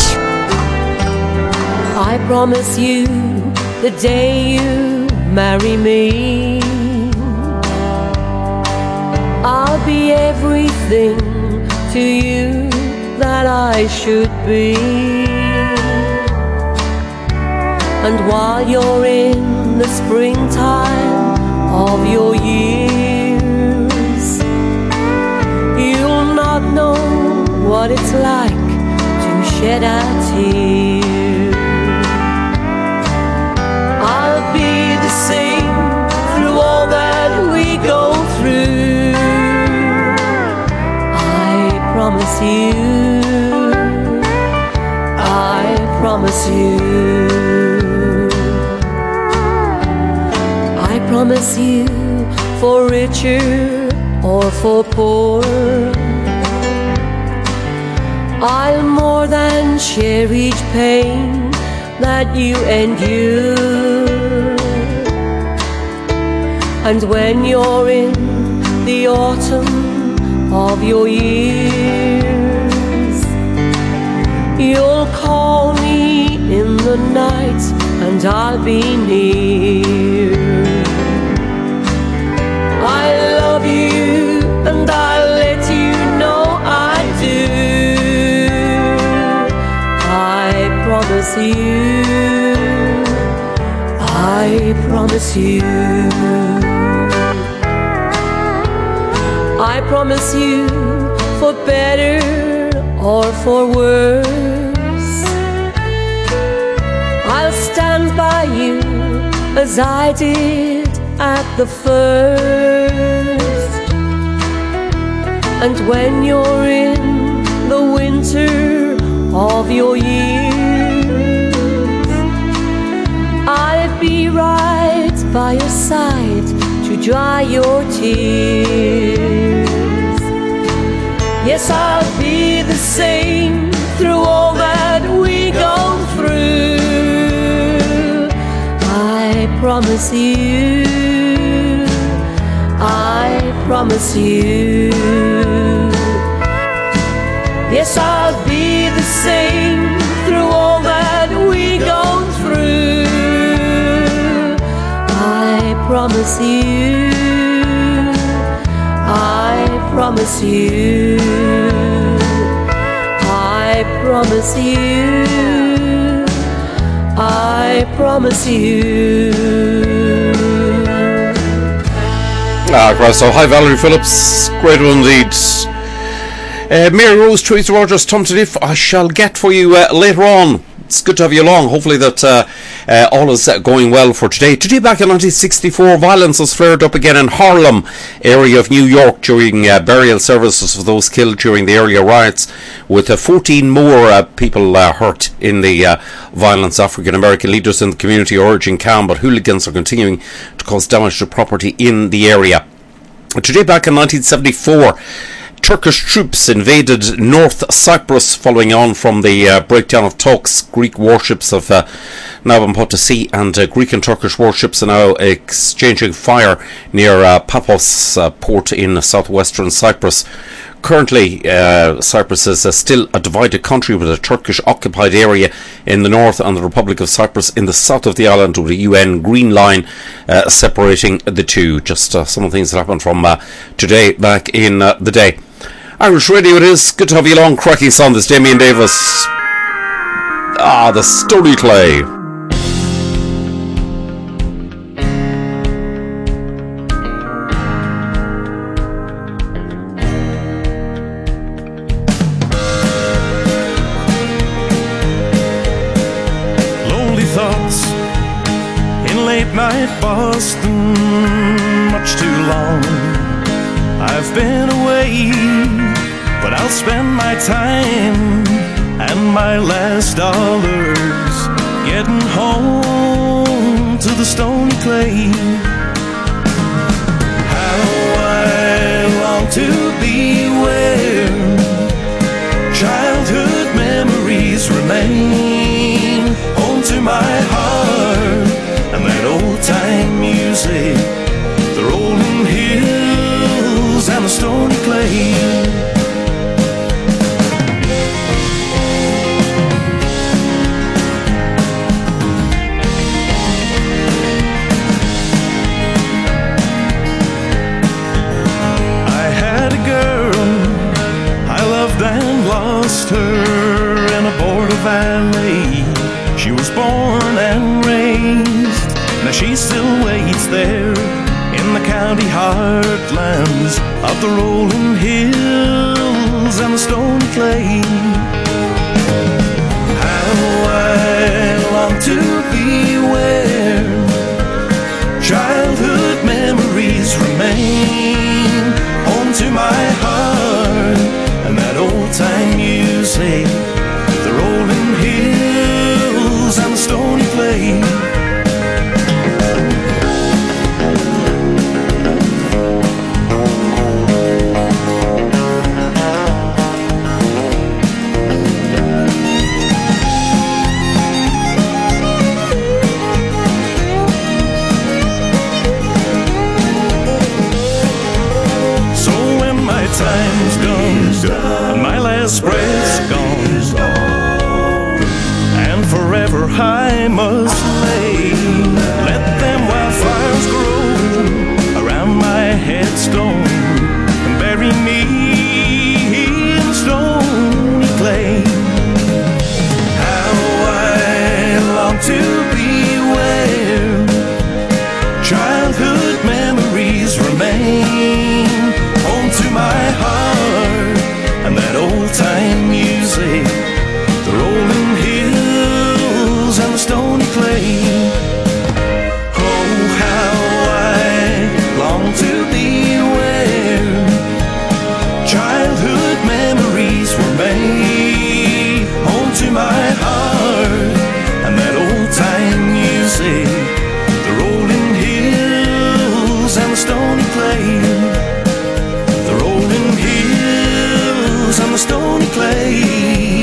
M: I promise you the day you marry me, I'll be everything to you that I should be. And while you're in the springtime of your years, you'll not know what it's like to shed a tear. I'll be the same through all that we go through. I promise you, I promise you, I promise you, for richer or for poor, I'll more than share each pain that you endure. And when you're in the autumn of your years, you'll call me in the night and I'll be near. I love you and I'll let you know I do. I promise you, I promise you, I promise you, for better or for worse, I'll stand by you as I did at the first. And when you're in the winter of your years, I'll be right by your side to dry your tears. Yes, I'll be the same through all that we go through. I promise you, I promise you. Yes, I'll be the same through all that we go through. I promise you, I promise you, I promise you, I promise you.
B: Great. So, hi Valerie Phillips, great one indeed. Mary Rose, Teresa Rogers, Tom Tadiff, I shall get for you later on. It's good to have you along. Hopefully that all is going well for today. Today back in 1964, violence was flared up again in Harlem area of New York during burial services for those killed during the earlier riots, with 14 more people hurt in the violence. African American leaders in the community are urging calm, but hooligans are continuing to cause damage to property in the area. Today back in 1974, Turkish troops invaded North Cyprus following on from the breakdown of talks. Greek warships have now been put to sea, and Greek and Turkish warships are now exchanging fire near Paphos port in southwestern Cyprus. Currently, Cyprus is still a divided country, with a Turkish-occupied area in the north and the Republic of Cyprus in the south of the island, with a UN Green Line separating the two. Just some of the things that happened from today back in the day. Irish Radio it is. Good to have you along. Cracking song, this Damien Davis. The Stony Clay.
E: Boston, much too long. I've been away, but I'll spend my time and my last dollars getting home to the stony clay. How I long to be where childhood memories remain, home to my heart and that old time music, the rolling hills and the stony clay. Her in a border valley. She was born and raised. Now she still waits there in the county heartlands of the rolling hills and the stony clay. How I long to be where childhood memories remain, home to my heart and that old time music, the rolling hills and the stony clay. So when my time's done and my last breath's gone, and forever I must lay, let them wildfires grow around my headstone and bury me in the stony clay. How I long to be where childhood memories remain, home to my heart and that old time music, the rolling hills and the stony clay. Oh, how I long to be where childhood memories were made, home to my heart and that old time music, the rolling hills and the stony clay. On the stony clay.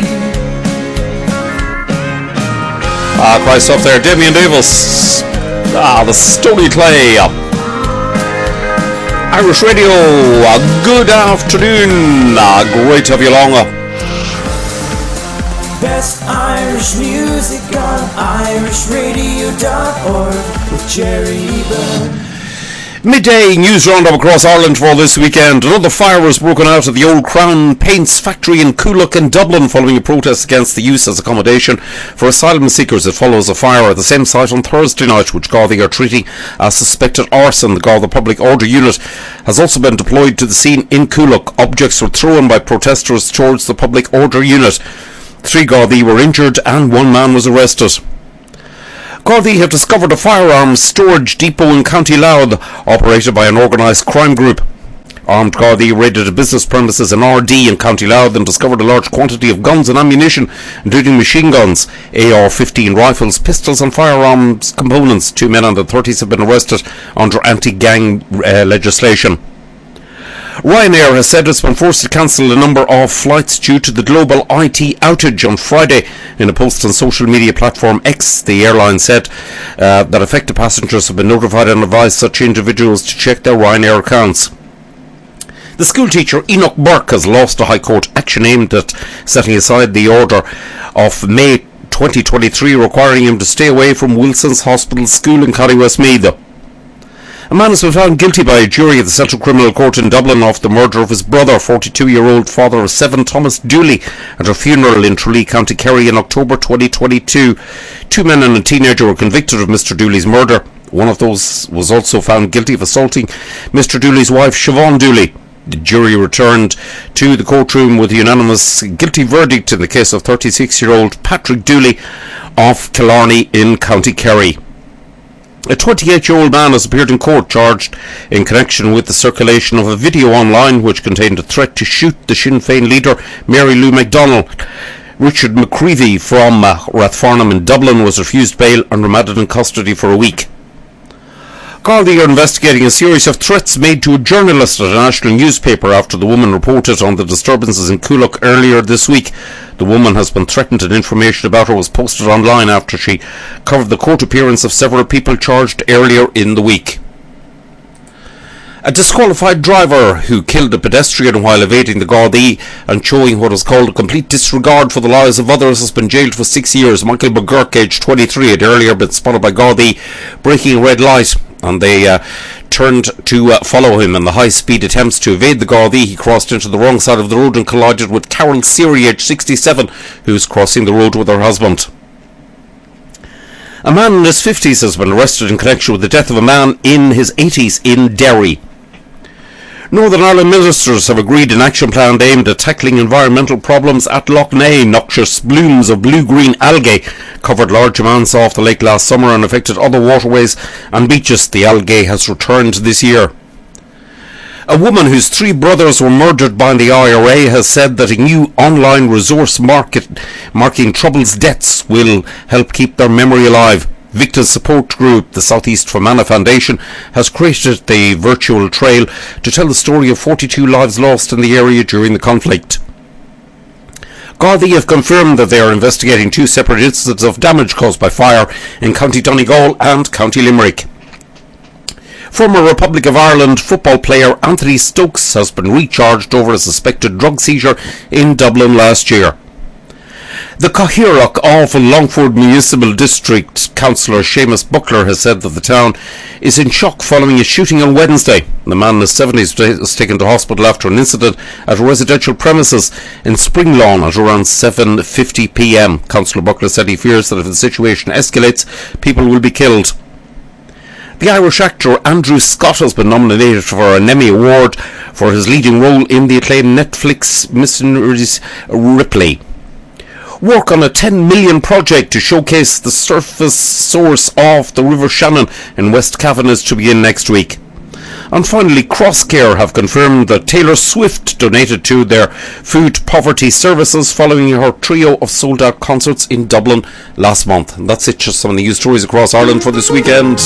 B: Quite stuff there, Damien Davis. The stony clay. Irish Radio, good afternoon. Great to have you along.
D: Best Irish music on irishradio.org with Jerry Byrne.
B: Midday news roundup across Ireland for this weekend. Another fire was broken out at the Old Crown Paints factory in Coolock in Dublin following a protest against the use as accommodation for asylum seekers. It follows a fire at the same site on Thursday night, which Gardaí are treating as suspected arson. The Garda Public Order Unit has also been deployed to the scene in Coolock. Objects were thrown by protesters towards the Public Order Unit. 3 Gardaí were injured and 1 man was arrested. Gardaí have discovered a firearms storage depot in County Louth operated by an organised crime group. Armed Gardaí raided a business premises in RD in County Louth and discovered a large quantity of guns and ammunition, including machine guns, AR-15 rifles, pistols and firearms components. 2 men under 30s have been arrested under anti-gang legislation. Ryanair has said it's been forced to cancel a number of flights due to the global IT outage on Friday. In a post on social media platform X, the airline said that affected passengers have been notified and advised such individuals to check their Ryanair accounts. The schoolteacher Enoch Burke has lost a High Court action aimed at setting aside the order of May 2023 requiring him to stay away from Wilson's Hospital School in County Westmeath. A man has been found guilty by a jury at the Central Criminal Court in Dublin of the murder of his brother, 42-year-old father of 7, Thomas Dooley, at a funeral in Tralee, County Kerry in October 2022. 2 men and a teenager were convicted of Mr Dooley's murder. One of those was also found guilty of assaulting Mr Dooley's wife, Siobhan Dooley. The jury returned to the courtroom with a unanimous guilty verdict in the case of 36-year-old Patrick Dooley of Killarney in County Kerry. A 28-year-old man has appeared in court charged in connection with the circulation of a video online which contained a threat to shoot the Sinn Féin leader Mary Lou McDonnell. Richard McCreevy from Rathfarnham in Dublin was refused bail and remanded in custody for a week. Gardaí are investigating a series of threats made to a journalist at a national newspaper after the woman reported on the disturbances in Coolock earlier this week. The woman has been threatened and information about her was posted online after she covered the court appearance of several people charged earlier in the week. A disqualified driver who killed a pedestrian while evading the Gardaí and showing what is called a complete disregard for the lives of others has been jailed for 6 years. Michael McGurk, aged 23, had earlier been spotted by Gardaí breaking a red light, and they turned to follow him. In the high-speed attempts to evade the Gardaí, he crossed into the wrong side of the road and collided with Carol Seary, aged 67, who was crossing the road with her husband. A man in his 50s has been arrested in connection with the death of a man in his 80s in Derry. Northern Ireland ministers have agreed an action plan aimed at tackling environmental problems at Lough Neagh. Noxious blooms of blue-green algae covered large amounts off the lake last summer and affected other waterways and beaches. The algae has returned this year. A woman whose 3 brothers were murdered by the IRA has said that a new online resource marking troubles deaths will help keep their memory alive. Victims support group, the Southeast Fermanagh Foundation, has created the virtual trail to tell the story of 42 lives lost in the area during the conflict. Gardaí have confirmed that they are investigating 2 separate incidents of damage caused by fire in County Donegal and County Limerick. Former Republic of Ireland football player Anthony Stokes has been recharged over a suspected drug seizure in Dublin last year. The Cathaoirleach of Longford Municipal District Councillor Seamus Buckler has said that the town is in shock following a shooting on Wednesday. The man in his 70s was taken to hospital after an incident at a residential premises in Springlawn at around 7:50 p.m. Councillor Buckler said he fears that if the situation escalates, people will be killed. The Irish actor Andrew Scott has been nominated for an Emmy Award for his leading role in the acclaimed Netflix Mrs. Ripley. Work on a $10 million project to showcase the surface source of the River Shannon in West Cavan is to begin next week. And finally, Crosscare have confirmed that Taylor Swift donated to their food poverty services following her trio of sold-out concerts in Dublin last month. And that's it, just some of the news stories across Ireland for this weekend.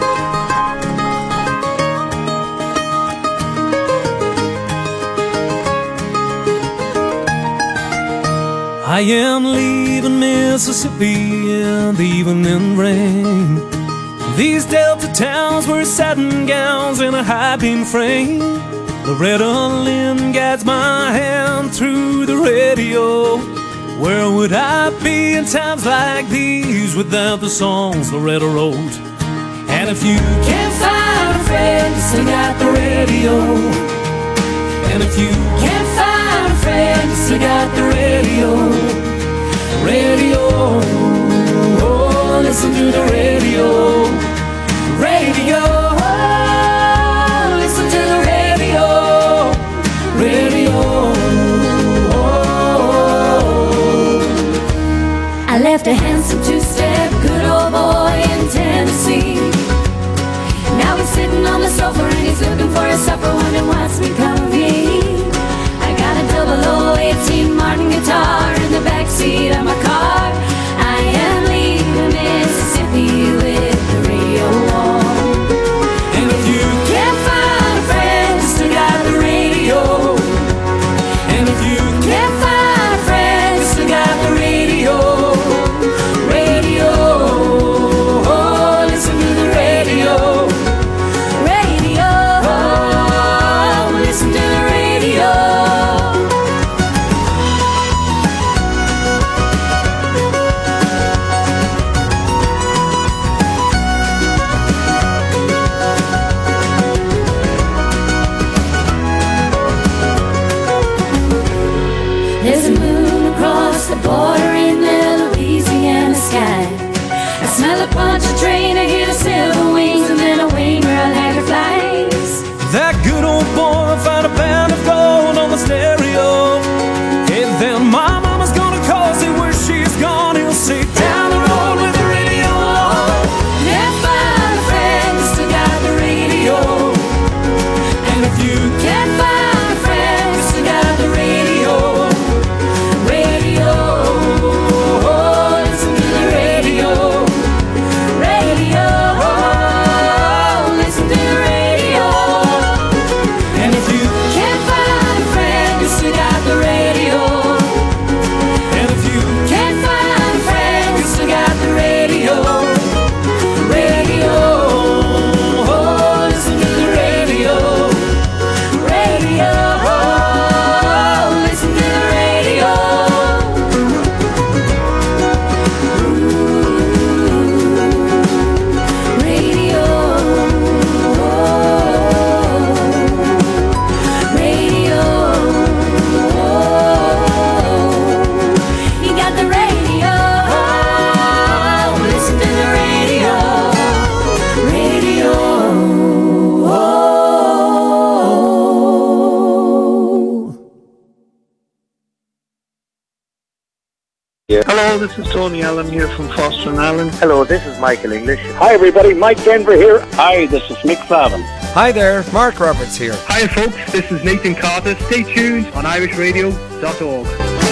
N: I am leaving Mississippi in the evening rain. These Delta towns wear satin gowns in a high-beam frame. Loretta Lynn guides my hand through the radio. Where would I be in times like these without the songs Loretta wrote? And if you can't find a friend to sing at the radio, and if you can't find a friend to sing at the radio, oh, listen to the radio, oh, listen to the radio, oh.
C: I left a handsome two-step good old boy in Tennessee. Now he's sitting on the sofa and he's looking for his supper, wondering what's become of me. I got a 0018 Martin guitar in the backseat of my car. I am leaving Mississippi with the radio on.
N: And if you
C: can't find a friend, still got the radio.
N: And if you
C: can't find a friend, still got the radio. Oh, listen to the radio. Oh, listen to the radio. There's a moon across the border in the Louisiana sky. I smell a punch a train, I hear the silver wings, and then a wing girl had her flies.
N: that good old boy found a pound of gold on the stereo. Hey, then my mama's gonna call, see where she's gone. He'll say down the road with the radio on.
C: Can't find a friend.
O: Hello, this is Tony Allen here from Foster and Allen.
P: Hello, this is Michael English.
Q: Hi everybody, Mike Denver here.
R: Hi, this is Mick Flavin.
S: Hi there, Mark Roberts here.
T: Hi folks, this is Nathan Carter. Stay tuned on irishradio.org.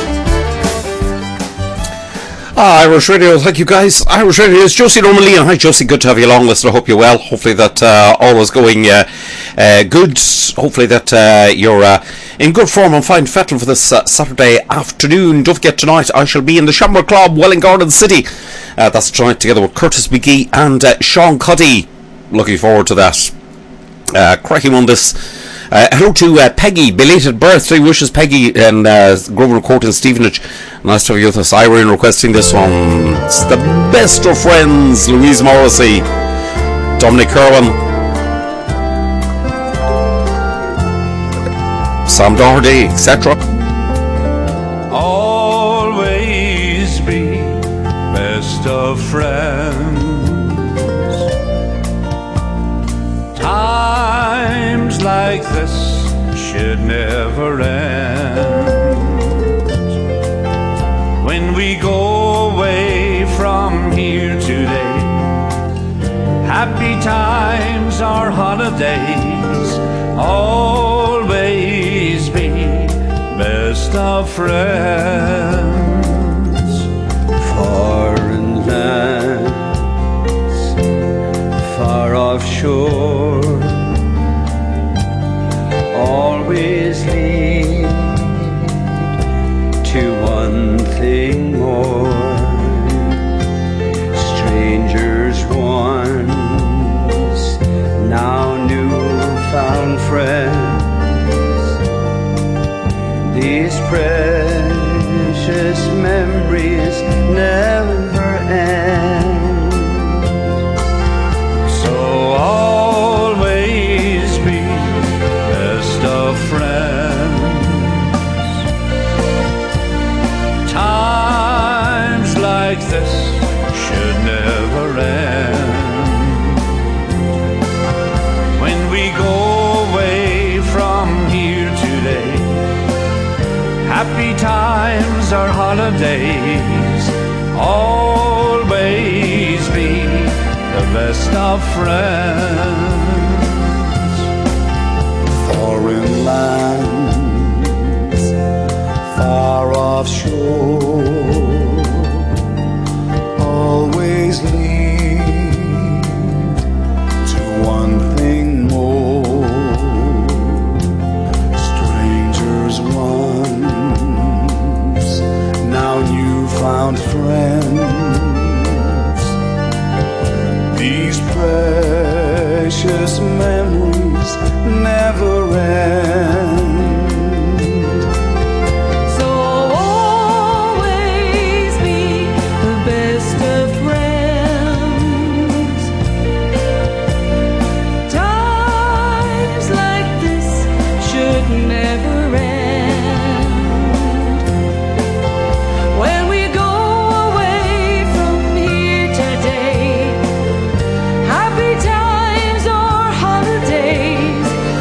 B: Irish Radio, thank you guys. Irish Radio is Josie Norman Leon. Hi Josie, good to have you along, listener. I hope you're well. Hopefully that all is going good. Hopefully that you're in good form and fine fettle for this Saturday afternoon. Don't forget tonight I shall be in the Shamrock Club, Welling Garden City. That's tonight together with Curtis McGee and Sean Cuddy. Looking forward to that. Cracking on this. Hello to Peggy, belated birthday wishes, Peggy in Grosvenor Court in Stevenage. Nice to have you with us. Irene requesting this one. It's the best of friends, Louise Morrissey, Dominic Kerwin, Sam Doherty, etc.
U: Always be best of friends. Times like this should never end. When we go away from here today, happy times are holidays. Always be best of friends.
V: Foreign lands, far offshore, always lead to one thing more. Strangers once, now newfound friends. These precious memories never end.
U: So always be best of friends. Times like this should never end. When we go away from here today, happy times are holidays. Always be the best of friends.
V: Foreign lands, far offshore, always lead to one thing more. Strangers once, now newfound friends. These precious memories never end.
C: So always be the best of friends. Times like this should never end. When we go away from here today, happy times or holidays,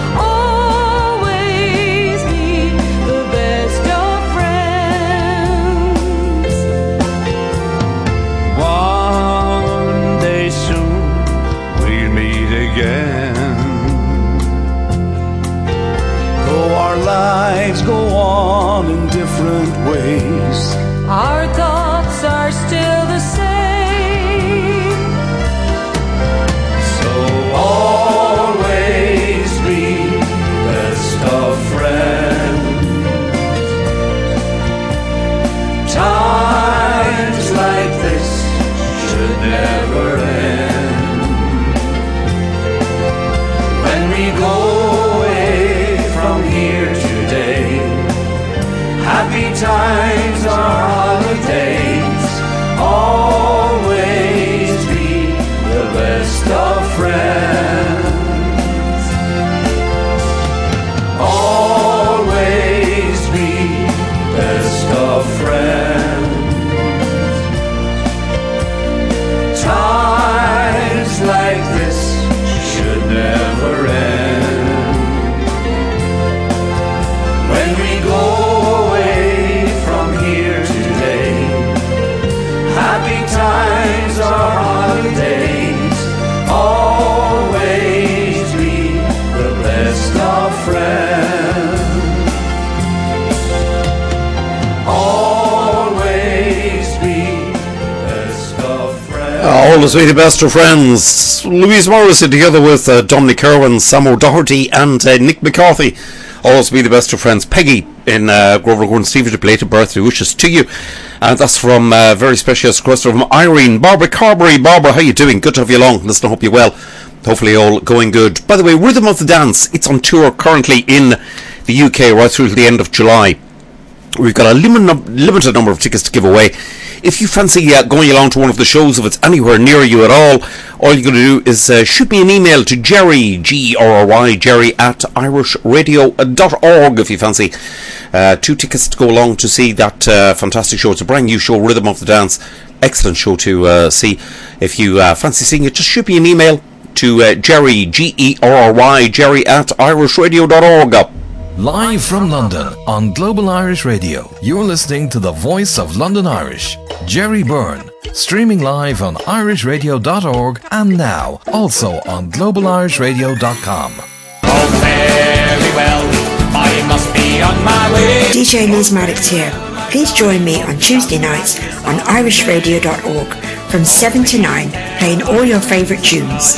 B: always be the best of friends. Louise Morrissey together with Dominic Irwin, Sam O'Doherty and Nick McCarthy. Always be the best of friends. Peggy in Grover Gordon Stevens, belated birthday wishes to you. And that's from very special request from Irene. Barbara Carberry. Barbara, how you doing? Good to have you along. Listen, I hope you well. Hopefully all going good. By the way, Rhythm of the Dance, it's on tour currently in the UK right through to the end of July. We've got a limited number of tickets to give away. If you fancy going along to one of the shows, if it's anywhere near you at all you're going to do is shoot me an email to Jerry, G-R-R-Y, Jerry at irishradio.org if you fancy 2 tickets to go along to see that fantastic show. It's a brand new show, Rhythm of the Dance. Excellent show to see. If you fancy seeing it, just shoot me an email to Jerry, G-E-R-R-Y, Jerry at irishradio.org.
F: Live from London on Global Irish Radio, you're listening to the voice of London Irish, Jerry Byrne, streaming live on irishradio.org and now also on globalirishradio.com.
U: Oh, very well, I must be on my way.
P: DJ Liz Maddox here. Please join me on Tuesday nights on irishradio.org from 7 to 9, playing all your favourite tunes.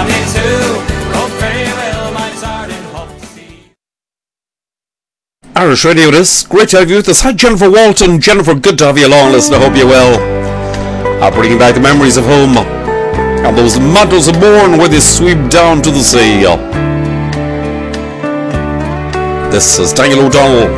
B: Irish Radio it is. Great to have you with us. Hi Jennifer Walton. Jennifer, good to have you along. Listen, I hope you're well. Bringing back the memories of home and those mantles of morn where they sweep down to the sea. This is Daniel O'Donnell.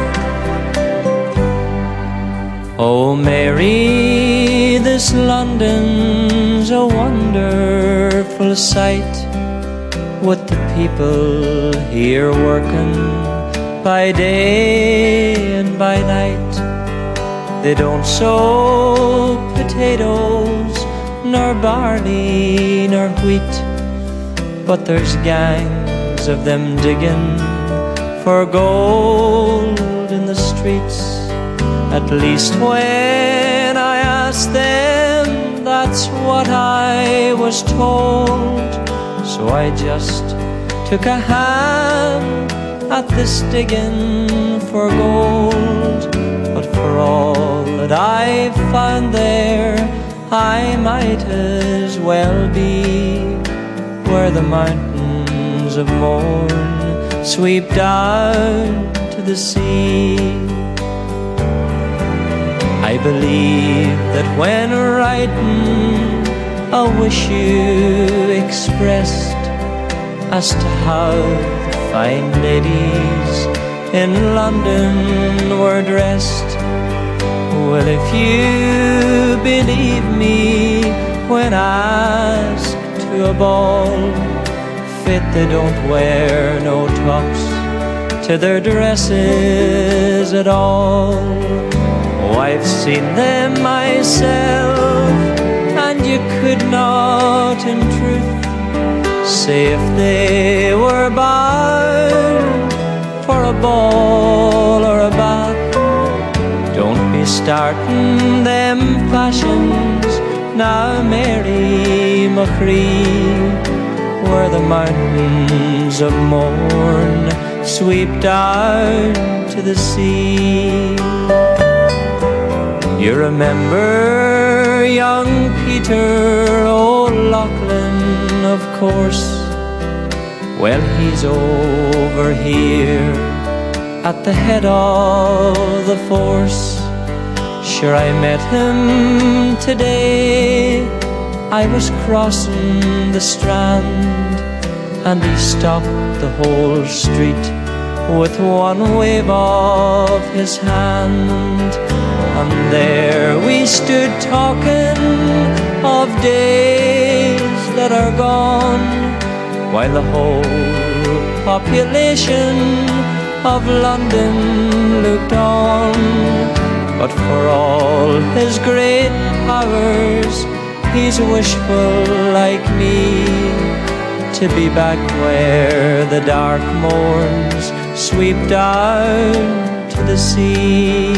W: Oh Mary, this London's a wonderful sight, with the people here working by day and by night. They don't sow potatoes, nor barley, nor wheat, but there's gangs of them digging for gold in the streets. At least when I asked them, that's what I was told. So I just took a hand at this digging for gold. But for all that I've found there, I might as well be where the mountains of morn sweep down to the sea. I believe that when writing a wish you expressed as to how fine ladies in London were dressed. Well, if you believe me when asked to a ball, fit they don't wear no tops to their dresses at all. Oh, I've seen them myself, and you could not in truth say if they were bound for a ball or a bath. Don't be starting them fashions now, Mary Machree, where the mountains of morn sweep down to the sea. You remember young Peter O'Loughlin, of course. Well, he's over here at the head of the force. Sure, I met him today. I was crossing the Strand, and he stopped the whole street with one wave of his hand. And there we stood talking of days that are gone, while the whole population of London looked on. But for all his great powers, he's wishful like me, to be back where the dark morns sweep down to the sea.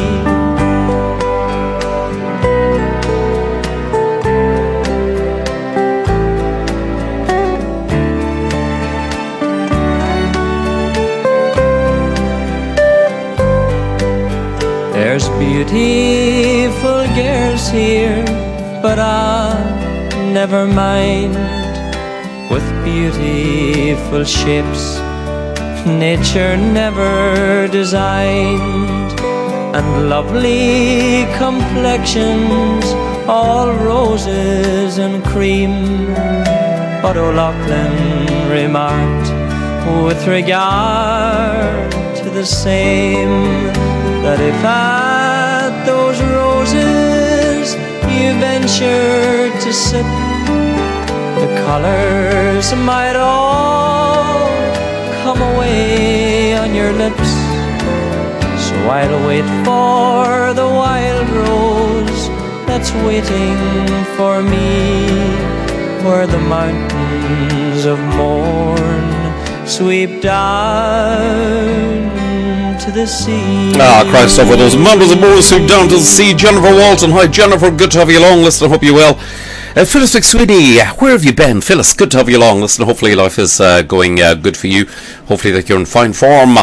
W: There's beautiful girls here, but never mind. With beautiful shapes nature never designed, and lovely complexions, all roses and cream. But O'Loughlin remarked with regard to the same, that if at those roses you ventured to sip, the colours might all come away on your lips. So I'll wait for the wild rose that's waiting for me, where the mountains of morn sweep down to the sea.
B: Christ over those mountains of morn sweep down to the sea. Jennifer Walton. Hi Jennifer, good to have you along. Listen, I hope you're well. Phyllis McSweeney, where have you been? Phyllis, good to have you along. Listen, hopefully life is going good for you. Hopefully that you're in fine form.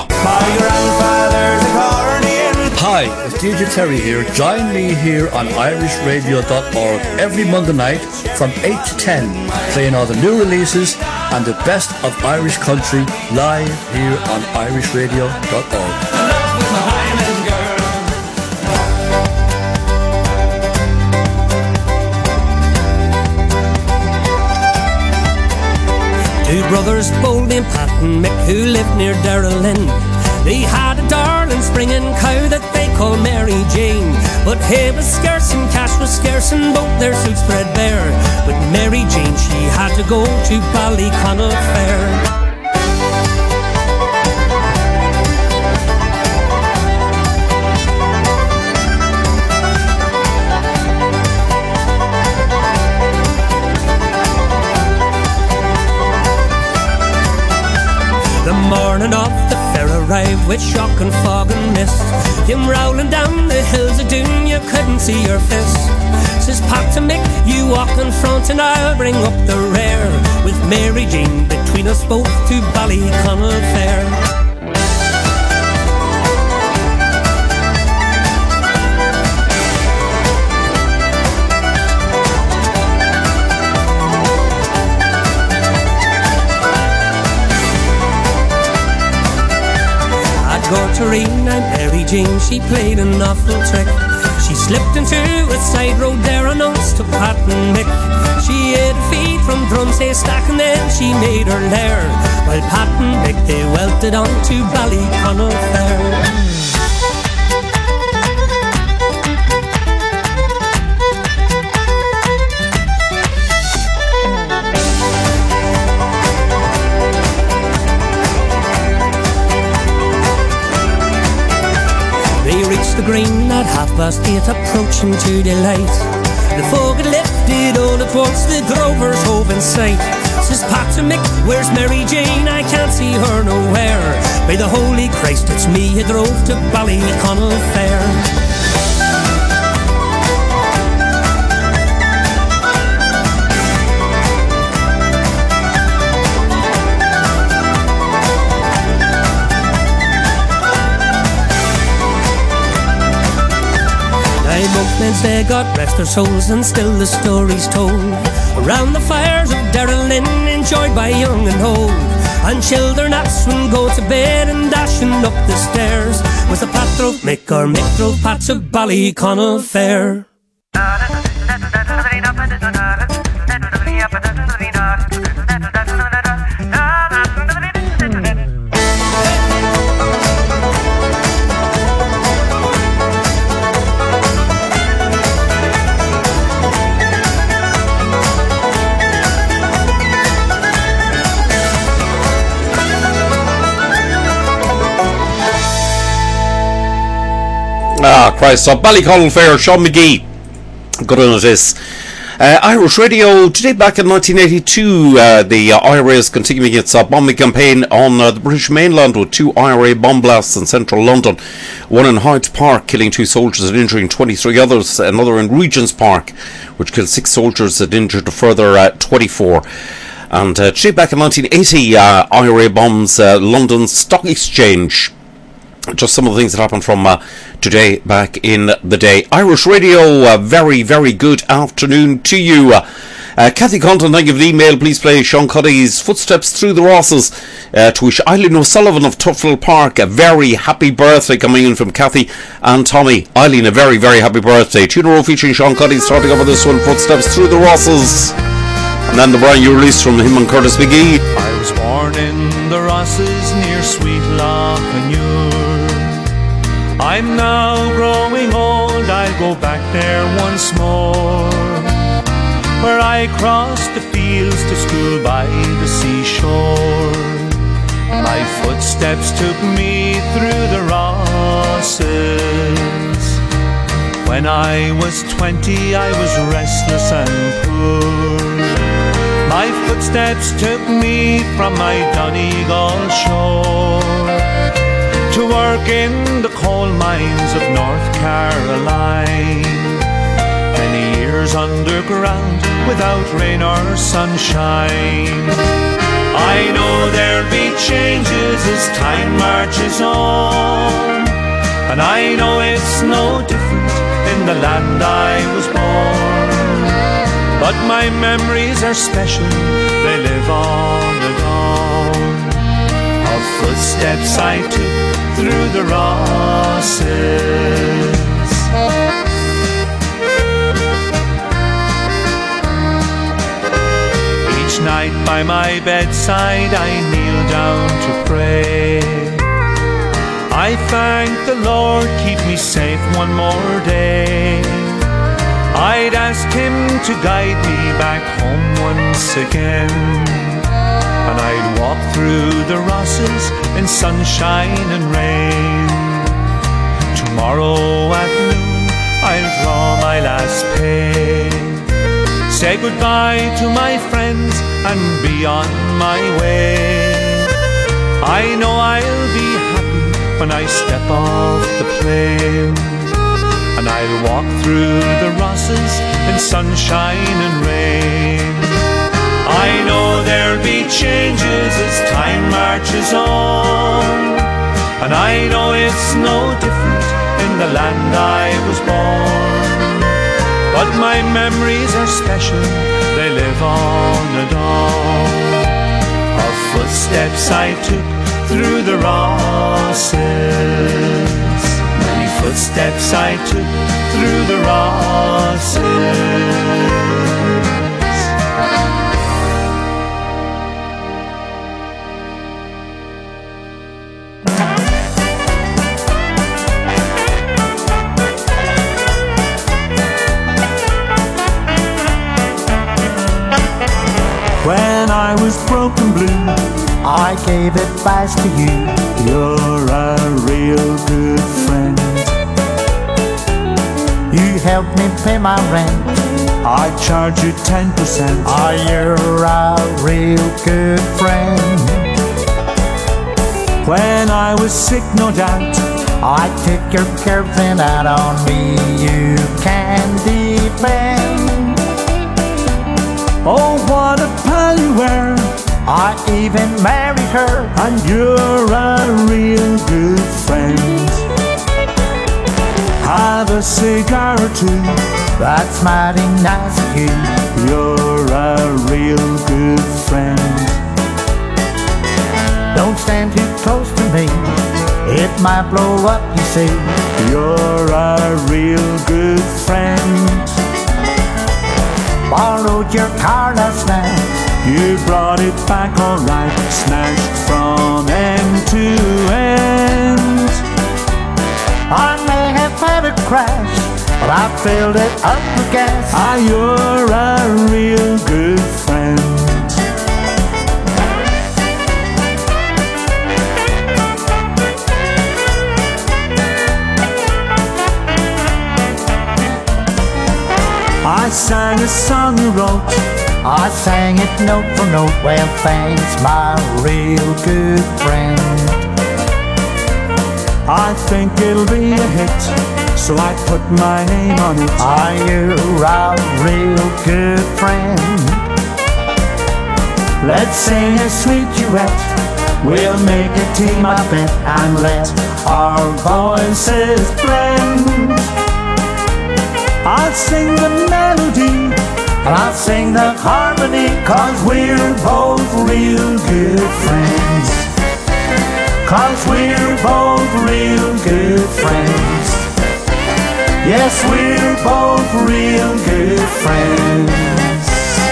A: Hi, it's DJ Terry here. Join me here on irishradio.org every Monday night from 8 to 10, playing all the new releases and the best of Irish country live here on irishradio.org.
G: Two brothers, Boldy and Pat and Mick, who lived near Darrellin. They had a darling springing cow that they called Mary Jane. But hay was scarce and cash was scarce and both their suits threadbare. But Mary Jane, she had to go to Ballyconnell Fair. The morning of the fair arrived with shock and fog and mist. Came rolling down the hills of Doon, you couldn't see your fist. Says Pat to Mick, you walk in front and I'll bring up the rear, with Mary Jane between us both to Ballyconnell Fair. Gortarina, Mary Jane, she played an awful trick. She slipped into a side road there announced to Pat and Mick. She ate a feed from Drum's Haystack and then she made her lair, while Pat and Mick, they welted on to Ballyconnell Fair. The green at 8:30, approaching to delight. The fog had lifted all at once, the drovers hove in sight. Says Pat to Mick, where's Mary Jane? I can't see her nowhere. By the Holy Christ, it's me who drove to Ballyconnell Fair. Months they got rest their souls and still the story's told. Around the fires of Darrellin, enjoyed by young and old. And children that's when go to bed and dashing up the stairs. Was the Pat drove Mick or Mick drove Pat to Ballyconnell Fair?
B: Christ, so Ballyconnell Fair, Sean McGee, good on it is. Irish Radio, today back in 1982, the IRA is continuing its bombing campaign on the British mainland with 2 IRA bomb blasts in central London, one in Hyde Park killing 2 soldiers and injuring 23 others, another in Regent's Park which killed 6 soldiers and injured a further 24. And today back in 1980, IRA bombs London Stock Exchange. Just some of the things that happened from today back in the day. Irish Radio, very, very good afternoon to you. Kathy Conton, thank you for the email. Please play Sean Cuddy's Footsteps Through the Rosses to wish Eileen O'Sullivan of Tufnell Park a very happy birthday, coming in from Kathy and Tommy. Eileen, a very, very happy birthday. Tune row featuring Sean Cuddy, starting off with this one, Footsteps Through the Rosses. And then the brand new release from him and Curtis McGee.
N: I was born in the Rosses near Sweet Lochanuir. I'm now growing old, I'll go back there once more, where I crossed the fields to school by the seashore. My footsteps took me through the Rosses. When I was 20, I was restless and poor. My footsteps took me from my Donegal shore to work in the coal mines of North Caroline. Many years underground without rain or sunshine. I know there'll be changes as time marches on, and I know it's no different in the land I was born. But my memories are special, they live on and on, of footsteps I took through the Rosses. Each night by my bedside I kneel down to pray. I thank the Lord, keep me safe one more day. I'd ask him to guide me back home once again, and I'd walk through the Rosses in sunshine and rain. Tomorrow at noon I'll draw my last pay, say goodbye to my friends and be on my way. I know I'll be happy when I step off the plane, and I'll walk through the Rosses in sunshine and rain. I know there'll be changes as time marches on, and I know it's no different in the land I was born. But my memories are special, they live on and on, of footsteps I took through the Rosses. Many footsteps I took through the Rosses.
D: When I was broken blue, I gave advice to you. You're a real good friend. You helped me pay my rent. I charge you 10%. Oh, you're a real good friend. When I was sick, no doubt, I took your care, and out on me you can depend. Oh, what a pal you were, I even married her, and you're a real good friend. Have a cigar or two, that's mighty nice of you. You're a real good friend. Don't stand too close to me, it might blow up, you see. You're a real good friend. Borrowed your car last night, you brought it back alright, smashed from end to end. I may have had a crash, but I filled it up with gas. Ah, you're a real good friend. I sang a song you wrote, I sang it note for note. Well, thanks, my real good friend. I think it'll be a hit, so I put my name on it. Are you a real good friend? Let's sing a sweet duet, we'll make a team, I bet, and let our voices blend. I'll sing the melody, And I'll sing the harmony, 'cause we're both real good friends. 'Cause we're both real good friends. Yes, we're both real good friends.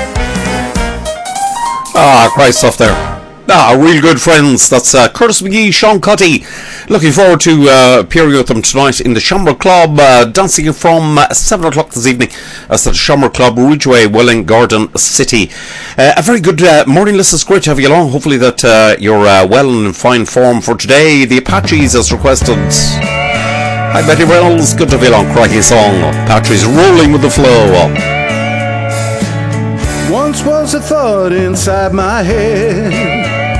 B: Ah, great stuff there. Ah, real good friends. That's Curtis McGee, Sean Cuddy. Looking forward to appearing with them tonight in the Shamrock Club, dancing from 7 o'clock this evening. That's at the Shamrock Club, Ridgeway, Welling Garden City. A very good morning, listeners. Great to have you along. Hopefully that you're well and in fine form for today. The Apaches, as requested. Hi, Betty Reynolds. Good to have you along. Crikey song. Apaches rolling with the flow.
V: Once was a thought inside my head.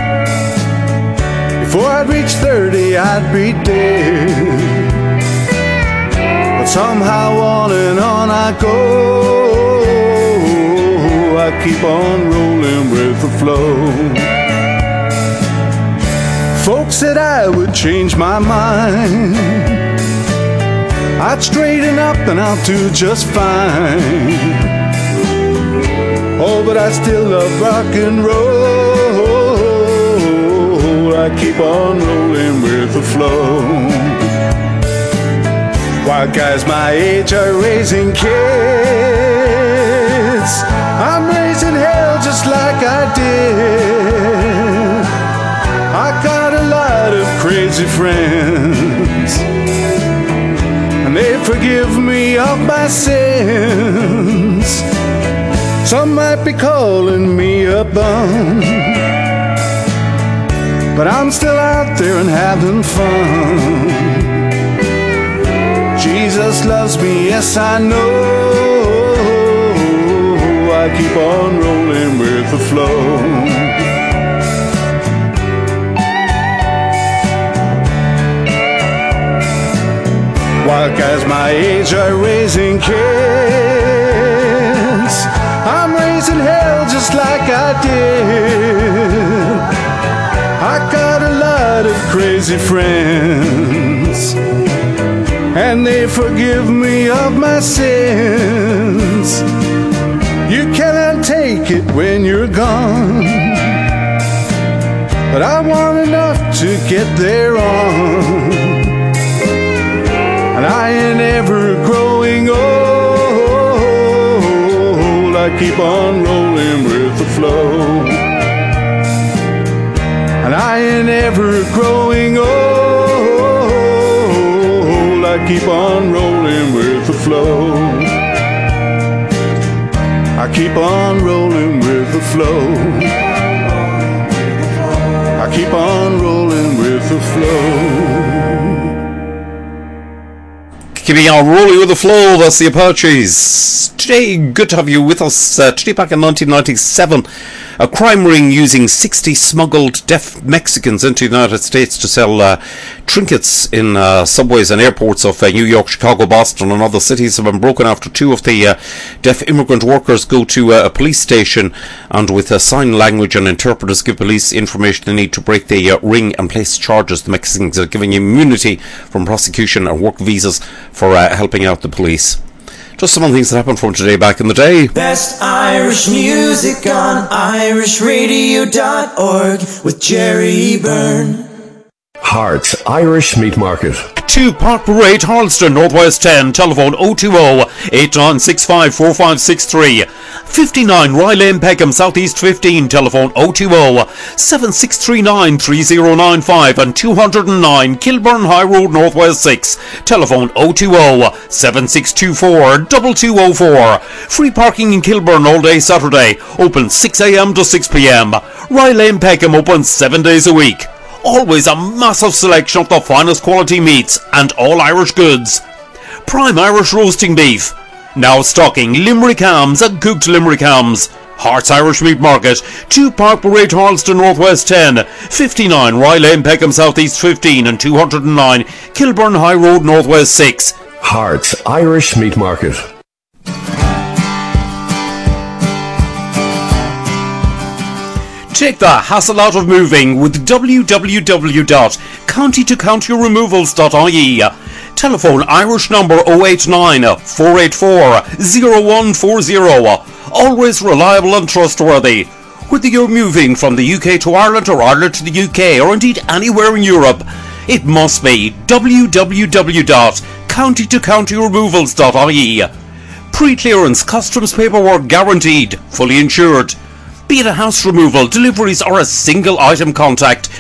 V: Before I'd reach 30, I'd be dead. But somehow on and on I go. I keep on rolling with the flow. Folks said I would change my mind. I'd straighten up and I'll do just fine. Oh, but I still love rock and roll. I keep on rolling with the flow. While guys my age are raising kids, I'm raising hell just like I did. I got a lot of crazy friends, and they forgive me of my sins. Some might be calling me a bum, but I'm still out there and having fun. Jesus loves me, yes I know. I keep on rolling with the flow. While guys my age are raising kids, I'm raising hell just like I did. I got a lot of crazy friends, and they forgive me of my sins. You cannot take it when you're gone, but I want enough to get there on. And I ain't ever growing old. I keep on rolling with the flow. And I ain't ever growing old. I keep on rolling with the flow. I keep on rolling with the flow. I keep on rolling with the flow.
B: Keeping on rolling with the flow, that's the Apaches. Today, good to have you with us. Today back in 1997, a crime ring using 60 smuggled deaf Mexicans into the United States to sell trinkets in subways and airports of New York, Chicago, Boston and other cities have been broken after two of the deaf immigrant workers go to a police station and with sign language and interpreters give police information they need to break the ring and place charges. The Mexicans are giving immunity from prosecution and work visas for helping out the police. Just some of the things that happened from today back in the day.
D: Best Irish music on irishradio.org with Jerry Byrne.
H: Hearts Irish Meat Market.
B: 2 Park Parade, Harleston, Northwest 10, telephone 020-8965-4563. 59 Rye Lane, Peckham, Southeast 15, telephone 020-7639-3095 and 209 Kilburn High Road, Northwest 6, telephone 020-7624-2204. Free parking in Kilburn all day Saturday, open 6 a.m. to 6 p.m. Rye Lane, Peckham, open 7 days a week. Always a massive selection of the finest quality meats and all Irish goods. Prime Irish roasting beef. Now stocking Limerick hams and cooked Limerick hams. Hearts Irish Meat Market, 2 Park Parade, Harleston, Northwest 10, 59 Rye Lane, Peckham, Southeast 15 and 209 Kilburn High Road, Northwest 6.
H: Hearts Irish Meat Market.
B: Take the hassle out of moving with www.countytocountyremovals.ie. Telephone Irish number 089 484 0140 always reliable and trustworthy. Whether you're moving from the UK to Ireland or Ireland to the UK or indeed anywhere in Europe, it must be www.countytocountyremovals.ie. Pre-clearance customs paperwork guaranteed, fully insured. Be it a house removal, deliveries or a single item contact,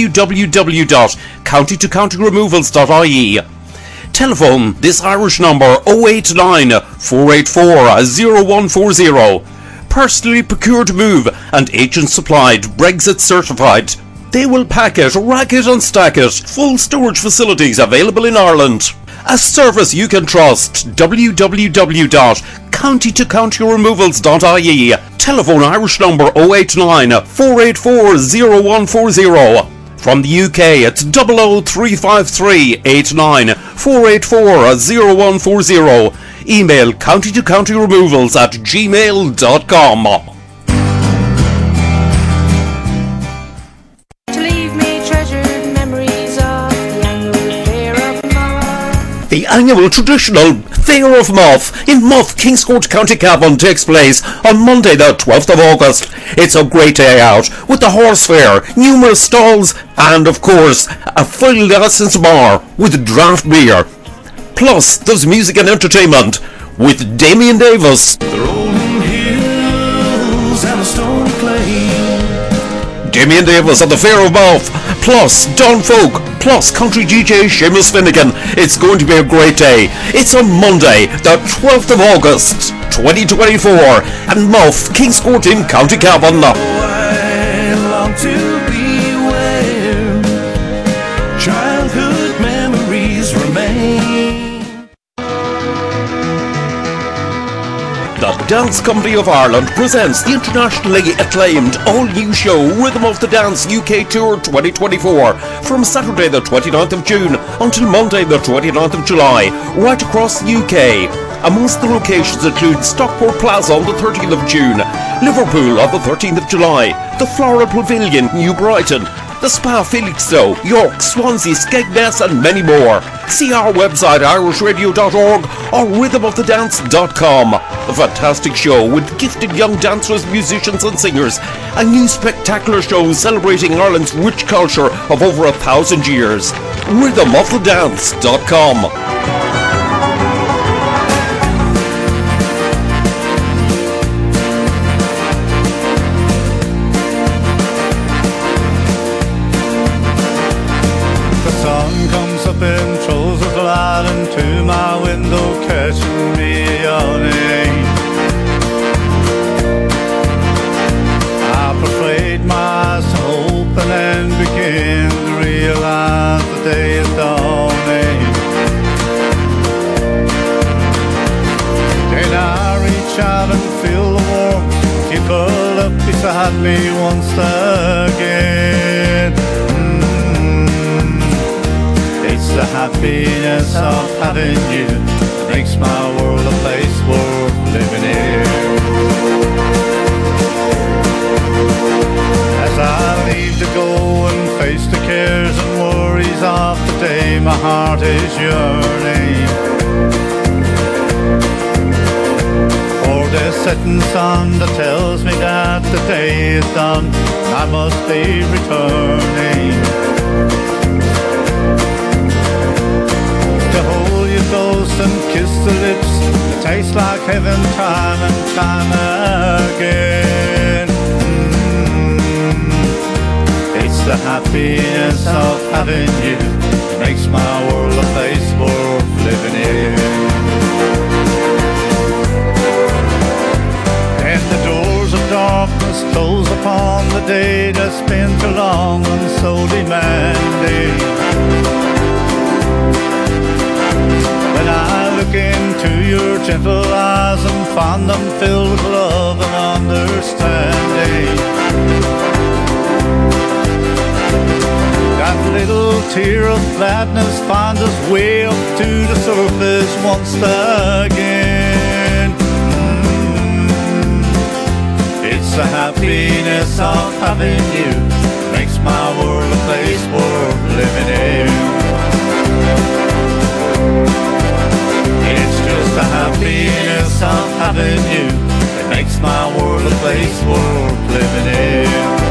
B: www.countytocountyremovals.ie. Telephone this Irish number 089 484 0140. Personally procured move and agent supplied, Brexit certified. They will pack it, rack it and stack it. Full storage facilities available in Ireland. A service you can trust. www.countytocountyremovals.ie. Telephone Irish number 089 484 0140. From the UK, it's 00353 89 484 0140. Email countytocountyremovals@gmail.com. The annual traditional Fair of Muff in Muff, Kingscourt, County Cavan takes place on Monday the 12th of August. It's a great day out with the horse fair, numerous stalls and of course a full licensed bar with draft beer. Plus there's music and entertainment with Damien Davis.
E: The rolling hills and the stone clay.
B: Damien Davis at the Fair of Muff, plus Don Folk, plus country DJ Seamus Finnegan. It's going to be a great day. It's on Monday, the 12th of August, 2024, and Muff, Kingscourt in County Cavan.
E: I long to be where childhood memories remain.
B: The Dance Company of Ireland presents the internationally acclaimed all-new show Rhythm of the Dance UK Tour 2024 from Saturday the 29th of June until Monday the 29th of July, right across the UK. Amongst the locations include Stockport Plaza on the 30th of June, Liverpool on the 13th of July, the Floral Pavilion, New Brighton, the Spa Felixstowe, York, Swansea, Skegness and many more. See our website irishradio.org or rhythmofthedance.com. A fantastic show with gifted young dancers, musicians and singers. A new spectacular show celebrating Ireland's rich culture of over 1,000 years. rhythmofthedance.com.
V: To my window, catching me yawning. I persuade my eyes to open and begin to realize the day is dawning. Then I reach out and feel the warmth, keep curled up beside me once again. The happiness of having you makes my world a place worth living in. As I leave to go and face the cares and worries of the day, my heart is yearning for the setting sun that tells me that the day is done and I must be returning. To hold you close and kiss the lips that taste like heaven time and time again. It's the happiness of having you makes my world a place worth living in. And the doors of darkness close upon the day that's been too long and so demanding. When I look into your gentle eyes and find them filled with love and understanding, that little tear of gladness finds its way up to the surface once again. It's the happiness of having you makes my world a place worth living in. It's just the happiness of having you that makes
E: my world a place worth living in.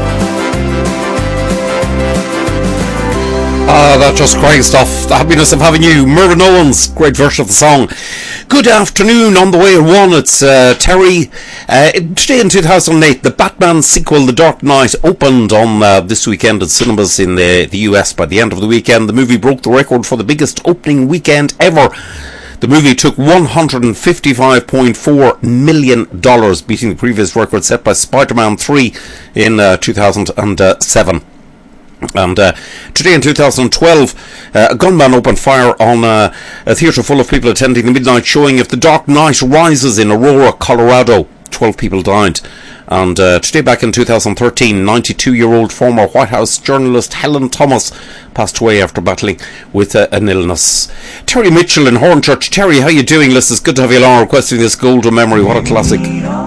B: That's just crying stuff. The happiness of having you. Mervyn Owens, great version of the song. Good afternoon. On the way at 1, it's Terry. Today in 2008, the Batman sequel, The Dark Knight, opened on this weekend at cinemas in the US. By the end of the weekend, the movie broke the record for the biggest opening weekend ever. The movie took $155.4 million, beating the previous record set by Spider-Man 3 in 2007. And today in 2012, a gunman opened fire on a theatre full of people attending the midnight showing of The Dark Knight Rises in Aurora, Colorado. 12 people died. And today back in 2013, 92-year-old former White House journalist Helen Thomas passed away after battling with an illness. Terry Mitchell in Hornchurch. Terry, how you doing? Listen, it's good to have you along requesting this golden memory. What a classic.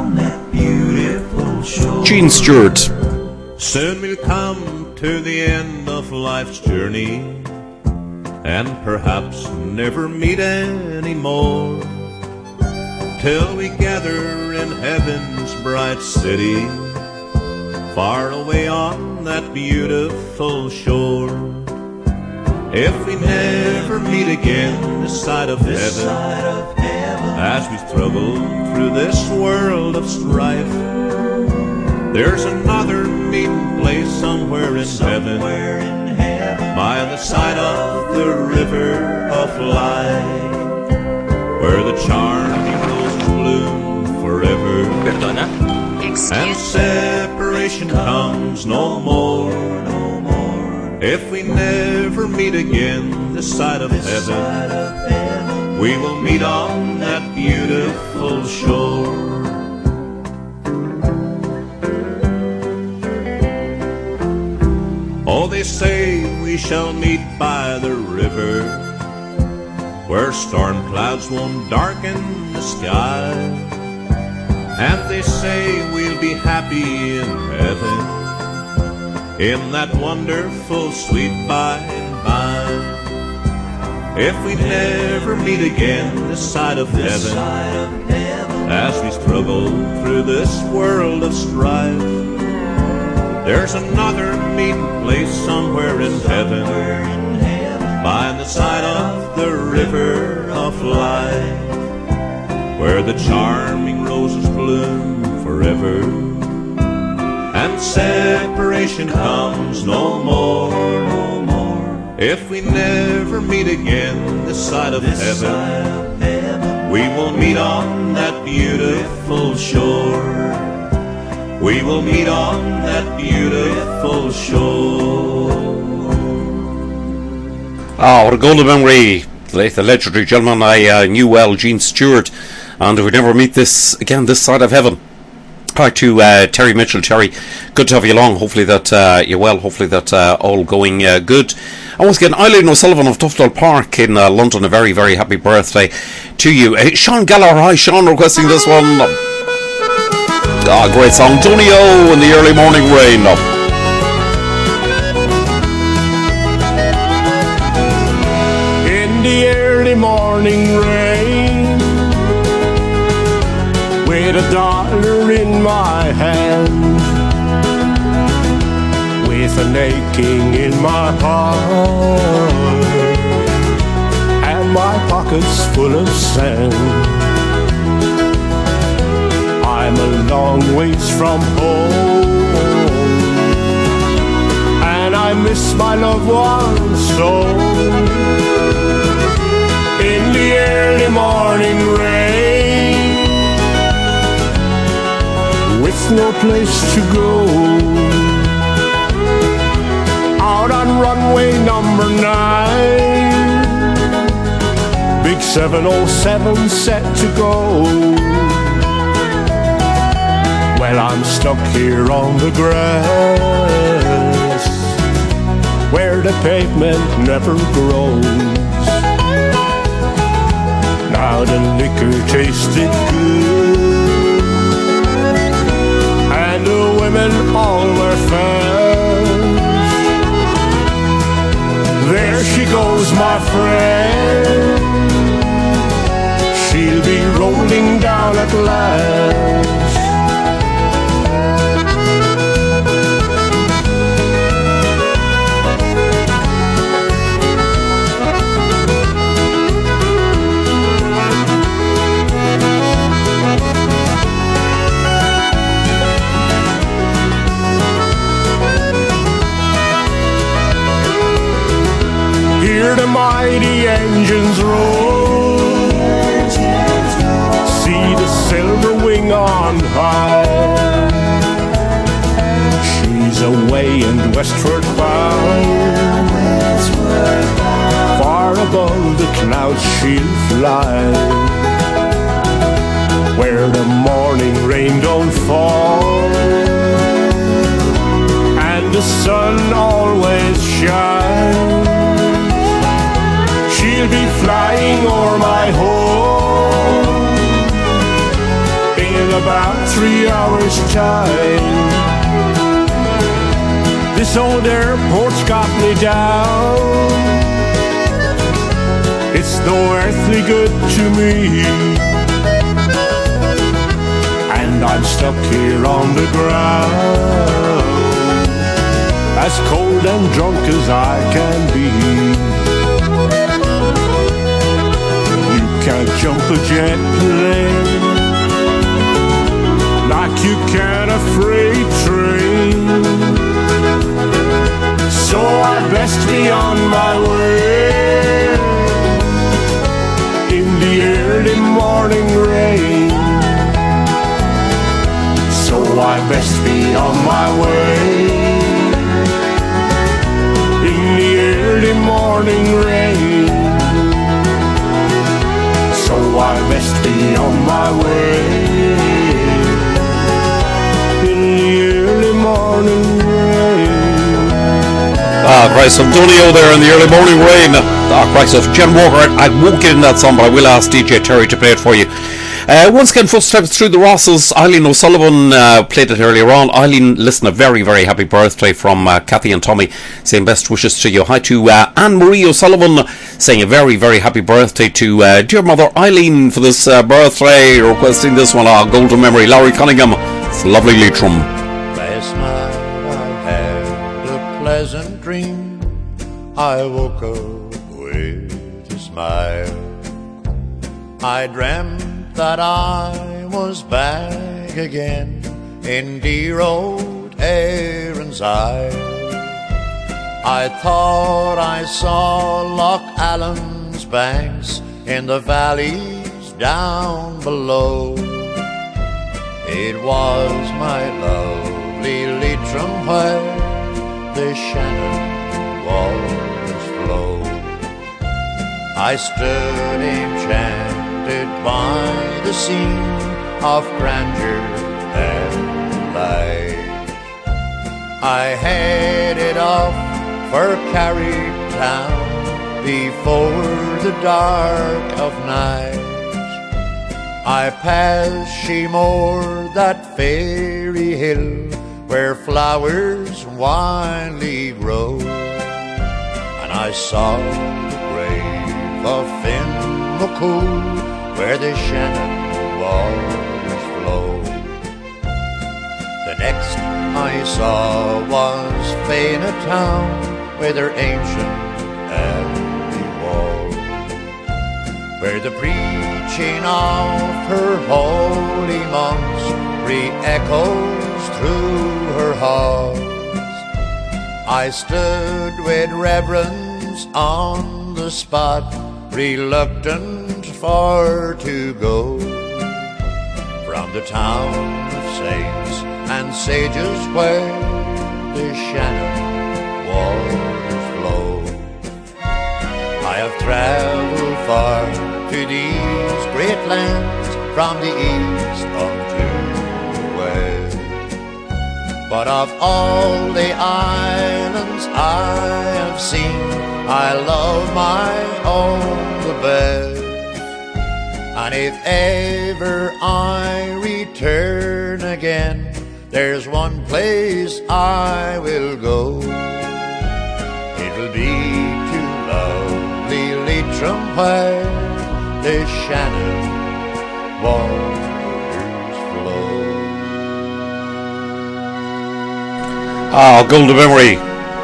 B: Gene Stewart.
I: Soon we'll come to the end of life's journey and perhaps never meet anymore, till we gather in heaven's bright city, far away on that beautiful shore. If we never meet again this side of heaven, as we struggle through this world of strife, there's another meeting place somewhere in heaven, by the side of the river of life, where the charming roses bloom forever, and separation comes no more. If we never meet again this side of heaven, we will meet on that beautiful shore. Oh, they say we shall meet by the river, where storm clouds won't darken the sky, and they say we'll be happy in heaven, in that wonderful sweet by and by. If we never meet again this side of heaven, as we struggle through this world of strife, there's another meeting place somewhere in heaven, by the side of the river of life, where the charming roses bloom forever, and separation comes no more. If we never meet again this side of heaven, we will meet on that beautiful shore. We will meet on that beautiful shore.
B: Ah, what a golden memory. The legendary gentleman I knew well, Gene Stewart. And if we never meet this again this side of heaven. Hi to Terry Mitchell. Terry, good to have you along. Hopefully that you're well. Hopefully that all going good. And once again, Eileen O'Sullivan of Tufnell Park in London, a very, very happy birthday to you. Sean Gallagher, hi Sean, requesting this one. Ah, great song, Tony O in the early morning rain.
V: In the early morning rain, with $1 in my hand, with an aching in my heart, and my pockets full of sand. I'm a long ways from home, and I miss my loved ones so. In the early morning rain, with no place to go, out on runway number 9, big 707 set to go. Well, I'm stuck here on the grass, where the pavement never grows. Now the liquor tasted good, and the women all were fast. There she goes, my friend, she'll be rolling down at last.
J: hear the mighty engines roll. See the silver wing on high. She's away and westward bound. Far above the clouds she'll fly, where the morning rain don't fall and the sun always shines. She'll be flying o'er my home in about 3 hours' time. This old airport's got me down. It's no earthly good to me, and I'm stuck here on the ground, as cold and drunk as I can be. You can't jump a jet plane like you can a freight train, so I'd best be on my way in the early morning rain. So I best be on my way in the early morning rain. So I best be on my way in the early morning rain.
B: Christ of Dunio there in the early morning rain. Christ of Jen Walker. I won't get in that song, but I will ask DJ Terry to play it for you. Once again, footsteps through the Rosses. Eileen O'Sullivan played it earlier on. Eileen, listen, a very, very happy birthday from Kathy and Tommy, saying best wishes to you. Hi to Anne-Marie O'Sullivan, saying a very, very happy birthday to dear mother Eileen for this birthday, requesting this one, golden memory. Laurie Cunningham, it's lovely Leitrim.
K: Last night I had a pleasant dream. I woke up with a smile. I dreamt that I was back again in dear old Erin's Isle. I thought I saw Loch Allen's banks in the valleys down below. It was my lovely Leitrim where the Shannon waters flow. I stood enchanted by the scene of grandeur and light. I headed off for Carrytown before the dark of night. I passed Sheemore, that fairy hill where flowers wildly grow, and I saw the grave of Finn McCool where the Shannon waters flow. The next I saw was Fena town with her ancient abbey wall, where the preaching of her holy monks re-echoes through her halls. I stood with reverence on the spot, reluctant for to go from the town of saints and sages where the Shannon waters flow. I have travelled far to these great lands, from the east unto the west, but of all the islands I have seen, I love my own the best. And if ever I return again, there's one place I will go. It'll be to lovely Leitrim where the Shannon waters flow.
B: Golden memory.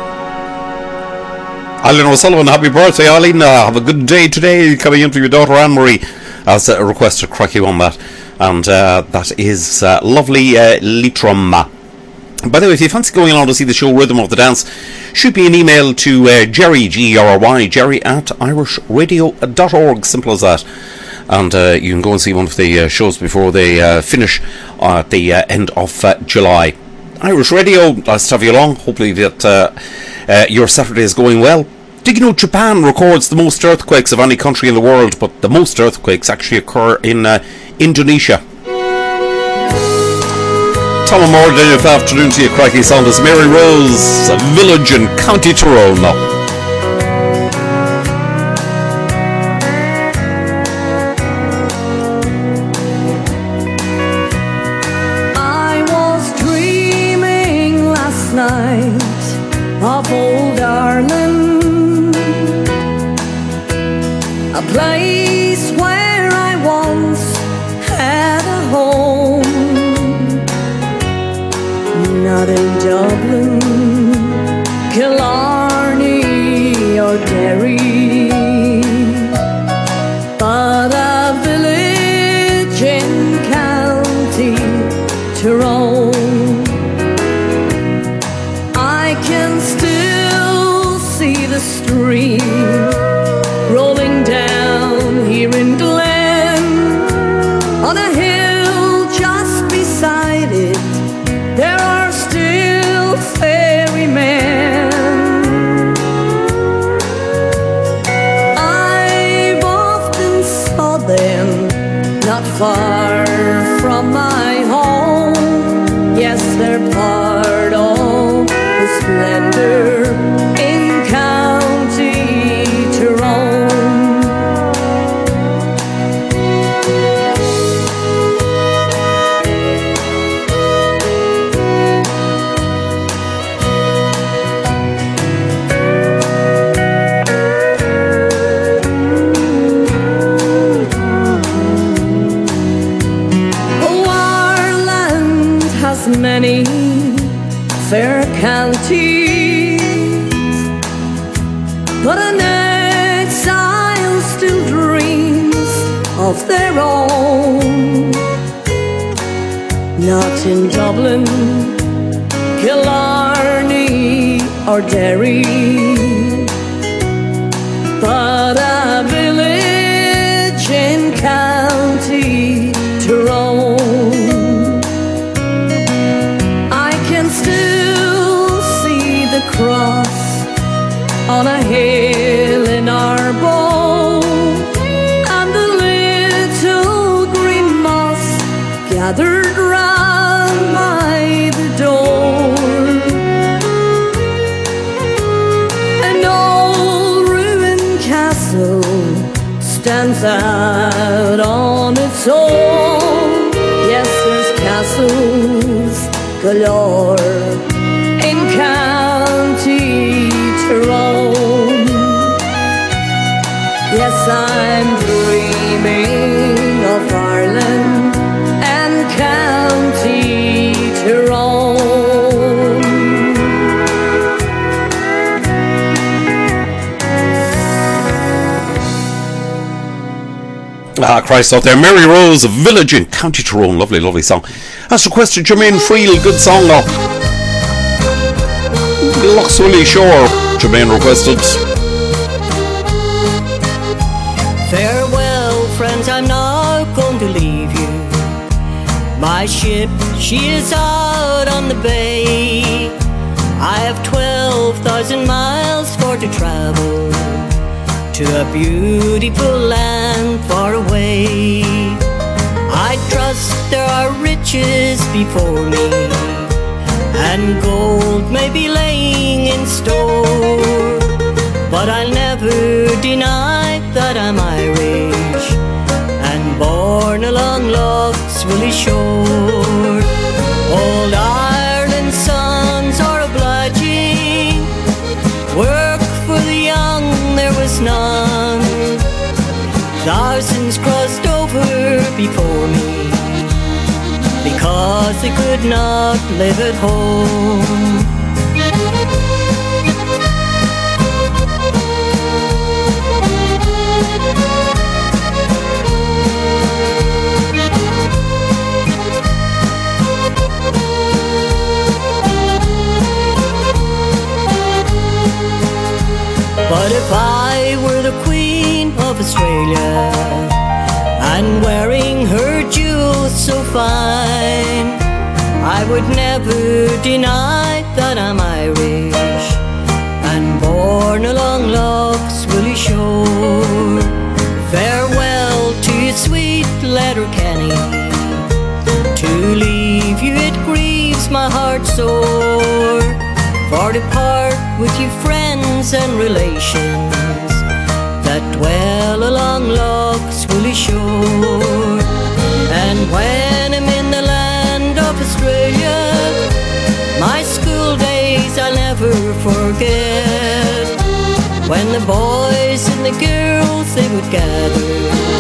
B: Eileen O'Sullivan, happy birthday, Eileen. Have a good day today coming in for your daughter Anne-Marie. As a request to crack you on that. And that is lovely Leitrim. By the way, if you fancy going along to see the show Rhythm of the Dance, shoot me an email to Jerry, G-E-R-R-Y, Jerry at irishradio.org, simple as that. And you can go and see one of the shows before they finish at the end of July. Irish Radio, nice to have you along. Hopefully that your Saturday is going well. Did you know Japan records the most earthquakes of any country in the world, but the most earthquakes actually occur in Indonesia? Tom and Maud, good afternoon to you, crikey song. This Mary Rose, a village in County Tyrone now.
C: I was dreaming last night of old Ireland, a place where I once had a home. Not in Dublin, Killarney or Derry, but a village in County Tyrone. I can still see the stream rolling down here in Glen. On a hill just beside it, there are still ferrymen. I've often saw them not far from my home. Yes, they're part of the splendor in County Tyrone. Many fair counties, but an exile still dreams of their own. Not in Dublin, Killarney or Derry, but a village in County Tyrone. Cross on a hill in Arbon, and the little green moss gathered round by the door. An old ruined castle stands out on its own. Yes, there's castles galore in County Tyrone. Yes, I'm dreaming of Ireland and County Tyrone.
B: Ah, Christ out there. Mary Rose, a village in County Tyrone. Lovely, lovely song. That's requested Jermaine Friel. Good song now. Lochswilly Shore, Jermaine requested.
G: Farewell, friends, I'm not going to leave you. My ship, she is out on the bay. I have 12,000 miles for to travel to a beautiful land far away. I trust there are riches before me, and gold may be laying in store, but I'll never deny that I'm Irish and born along Lochswilly Shore. Old Ireland's sons are obliging, work for the young there was none. Thousands crossed over before me because they could not live at home.
C: But if I were the Queen of Australia and wearing her jewels so fine, I would never deny that I'm Irish and born along Loch's Willie shore. Farewell to you, sweet Letterkenny. To leave you it grieves my heart sore, for to part with you friends and relations that dwell along Loch's Willie shore. And when I'm in the land of Australia, my school days I'll never forget, when the boys and the girls they would gather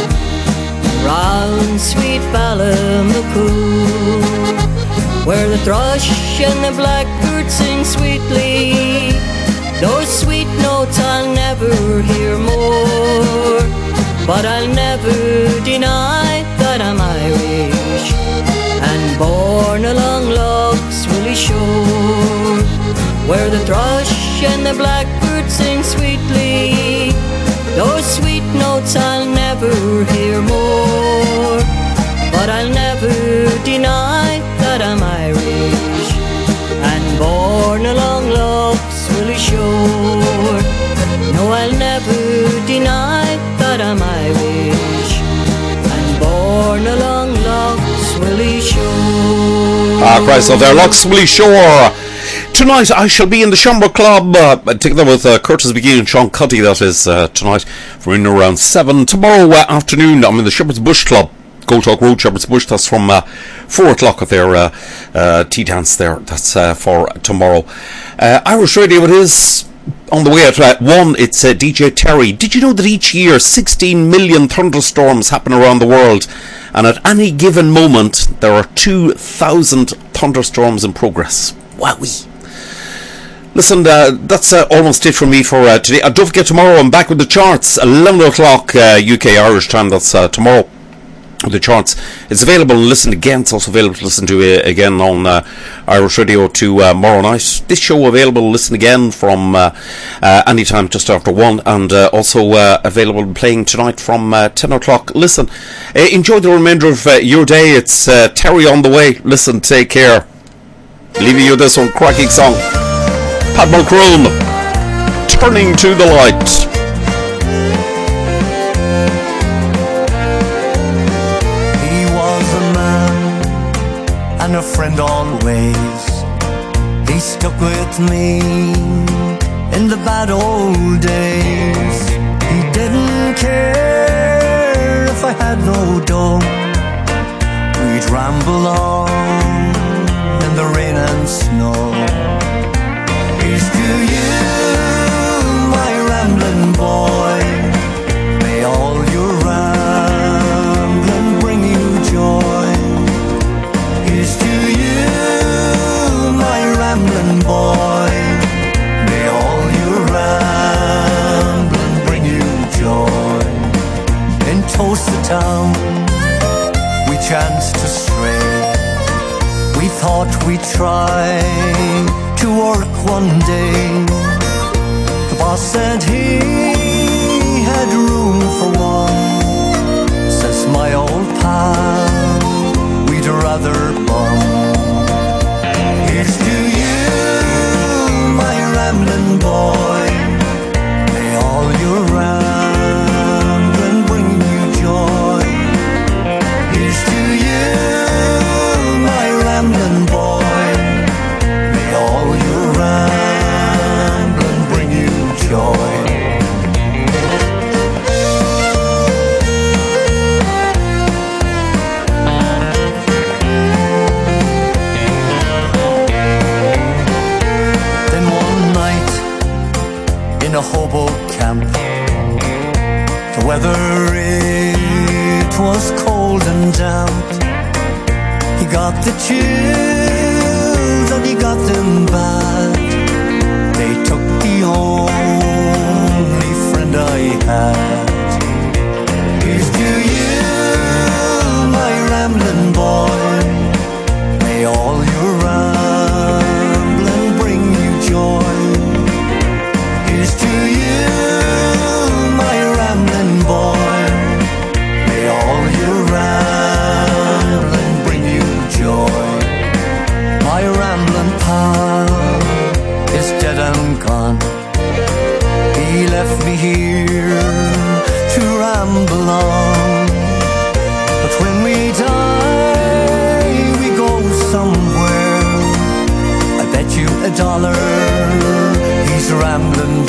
C: round sweet Ballamacoo, where the thrush and the blackbird sing sweetly those sweet notes I'll never hear more. But I'll never deny that I'm Irish and born along Loch's Willie shore, where the thrush and the blackbird sing sweetly those sweet notes I'll never hear more. But I'll never deny that I'm Irish and born along Loch's Willie shore. No, I'll never deny that I'm Irish and born along Loch's Willie shore.
B: Christ, there, Loch's Willie shore. Tonight I shall be in the Shamrock Club, together with Curtis McGee and Sean Cuddy. That is tonight from in around 7. Tomorrow afternoon I'm in the Shepherd's Bush Club, Gold Talk Road, Shepherd's Bush. That's from 4 o'clock at their tea dance there. That's for tomorrow. Irish Radio it is. On the way at 1, it's DJ Terry. Did you know that each year 16 million thunderstorms happen around the world, and at any given moment there are 2,000 thunderstorms in progress? Wowee. Listen, that's almost it from me for today. Don't forget, tomorrow I'm back with the charts, 11 o'clock UK Irish time. That's tomorrow. The charts. It's available to listen again. It's also available to listen to again on Irish Radio tomorrow night. This show available to listen again from any time just after 1, and also available playing tonight from 10 o'clock. Listen, enjoy the remainder of your day. It's Terry on the way. Listen, take care. Leaving you this one cracking song. Pat Mulcrone, Turning to the Light.
D: And a friend always, he stuck with me in the bad old days. He didn't care if I had no dough. We'd ramble on in the rain and snow. Here's to you, my rambling boy. May all your rambling bring you joy. Here's to you, my rambling boy. May all your rambling bring you joy. In Toaster Town, we chanced to stray. We thought we'd try to work one day. The boss said he had room for one. Says my old pal, we'd rather bum. Here's to you, my rambling boy. May all your rambling bring you joy. Here's to you, my rambling boy. May all your rambling bring you joy. In a hobo camp, the weather it was cold and damp. He got the chills and he got them bad. They took the only friend I had. Here's to you, my rambling boy. May all your rambling bring you joy. Here's to you, on. He left me here to ramble on. But when we die, we go somewhere. I bet you $1 he's rambling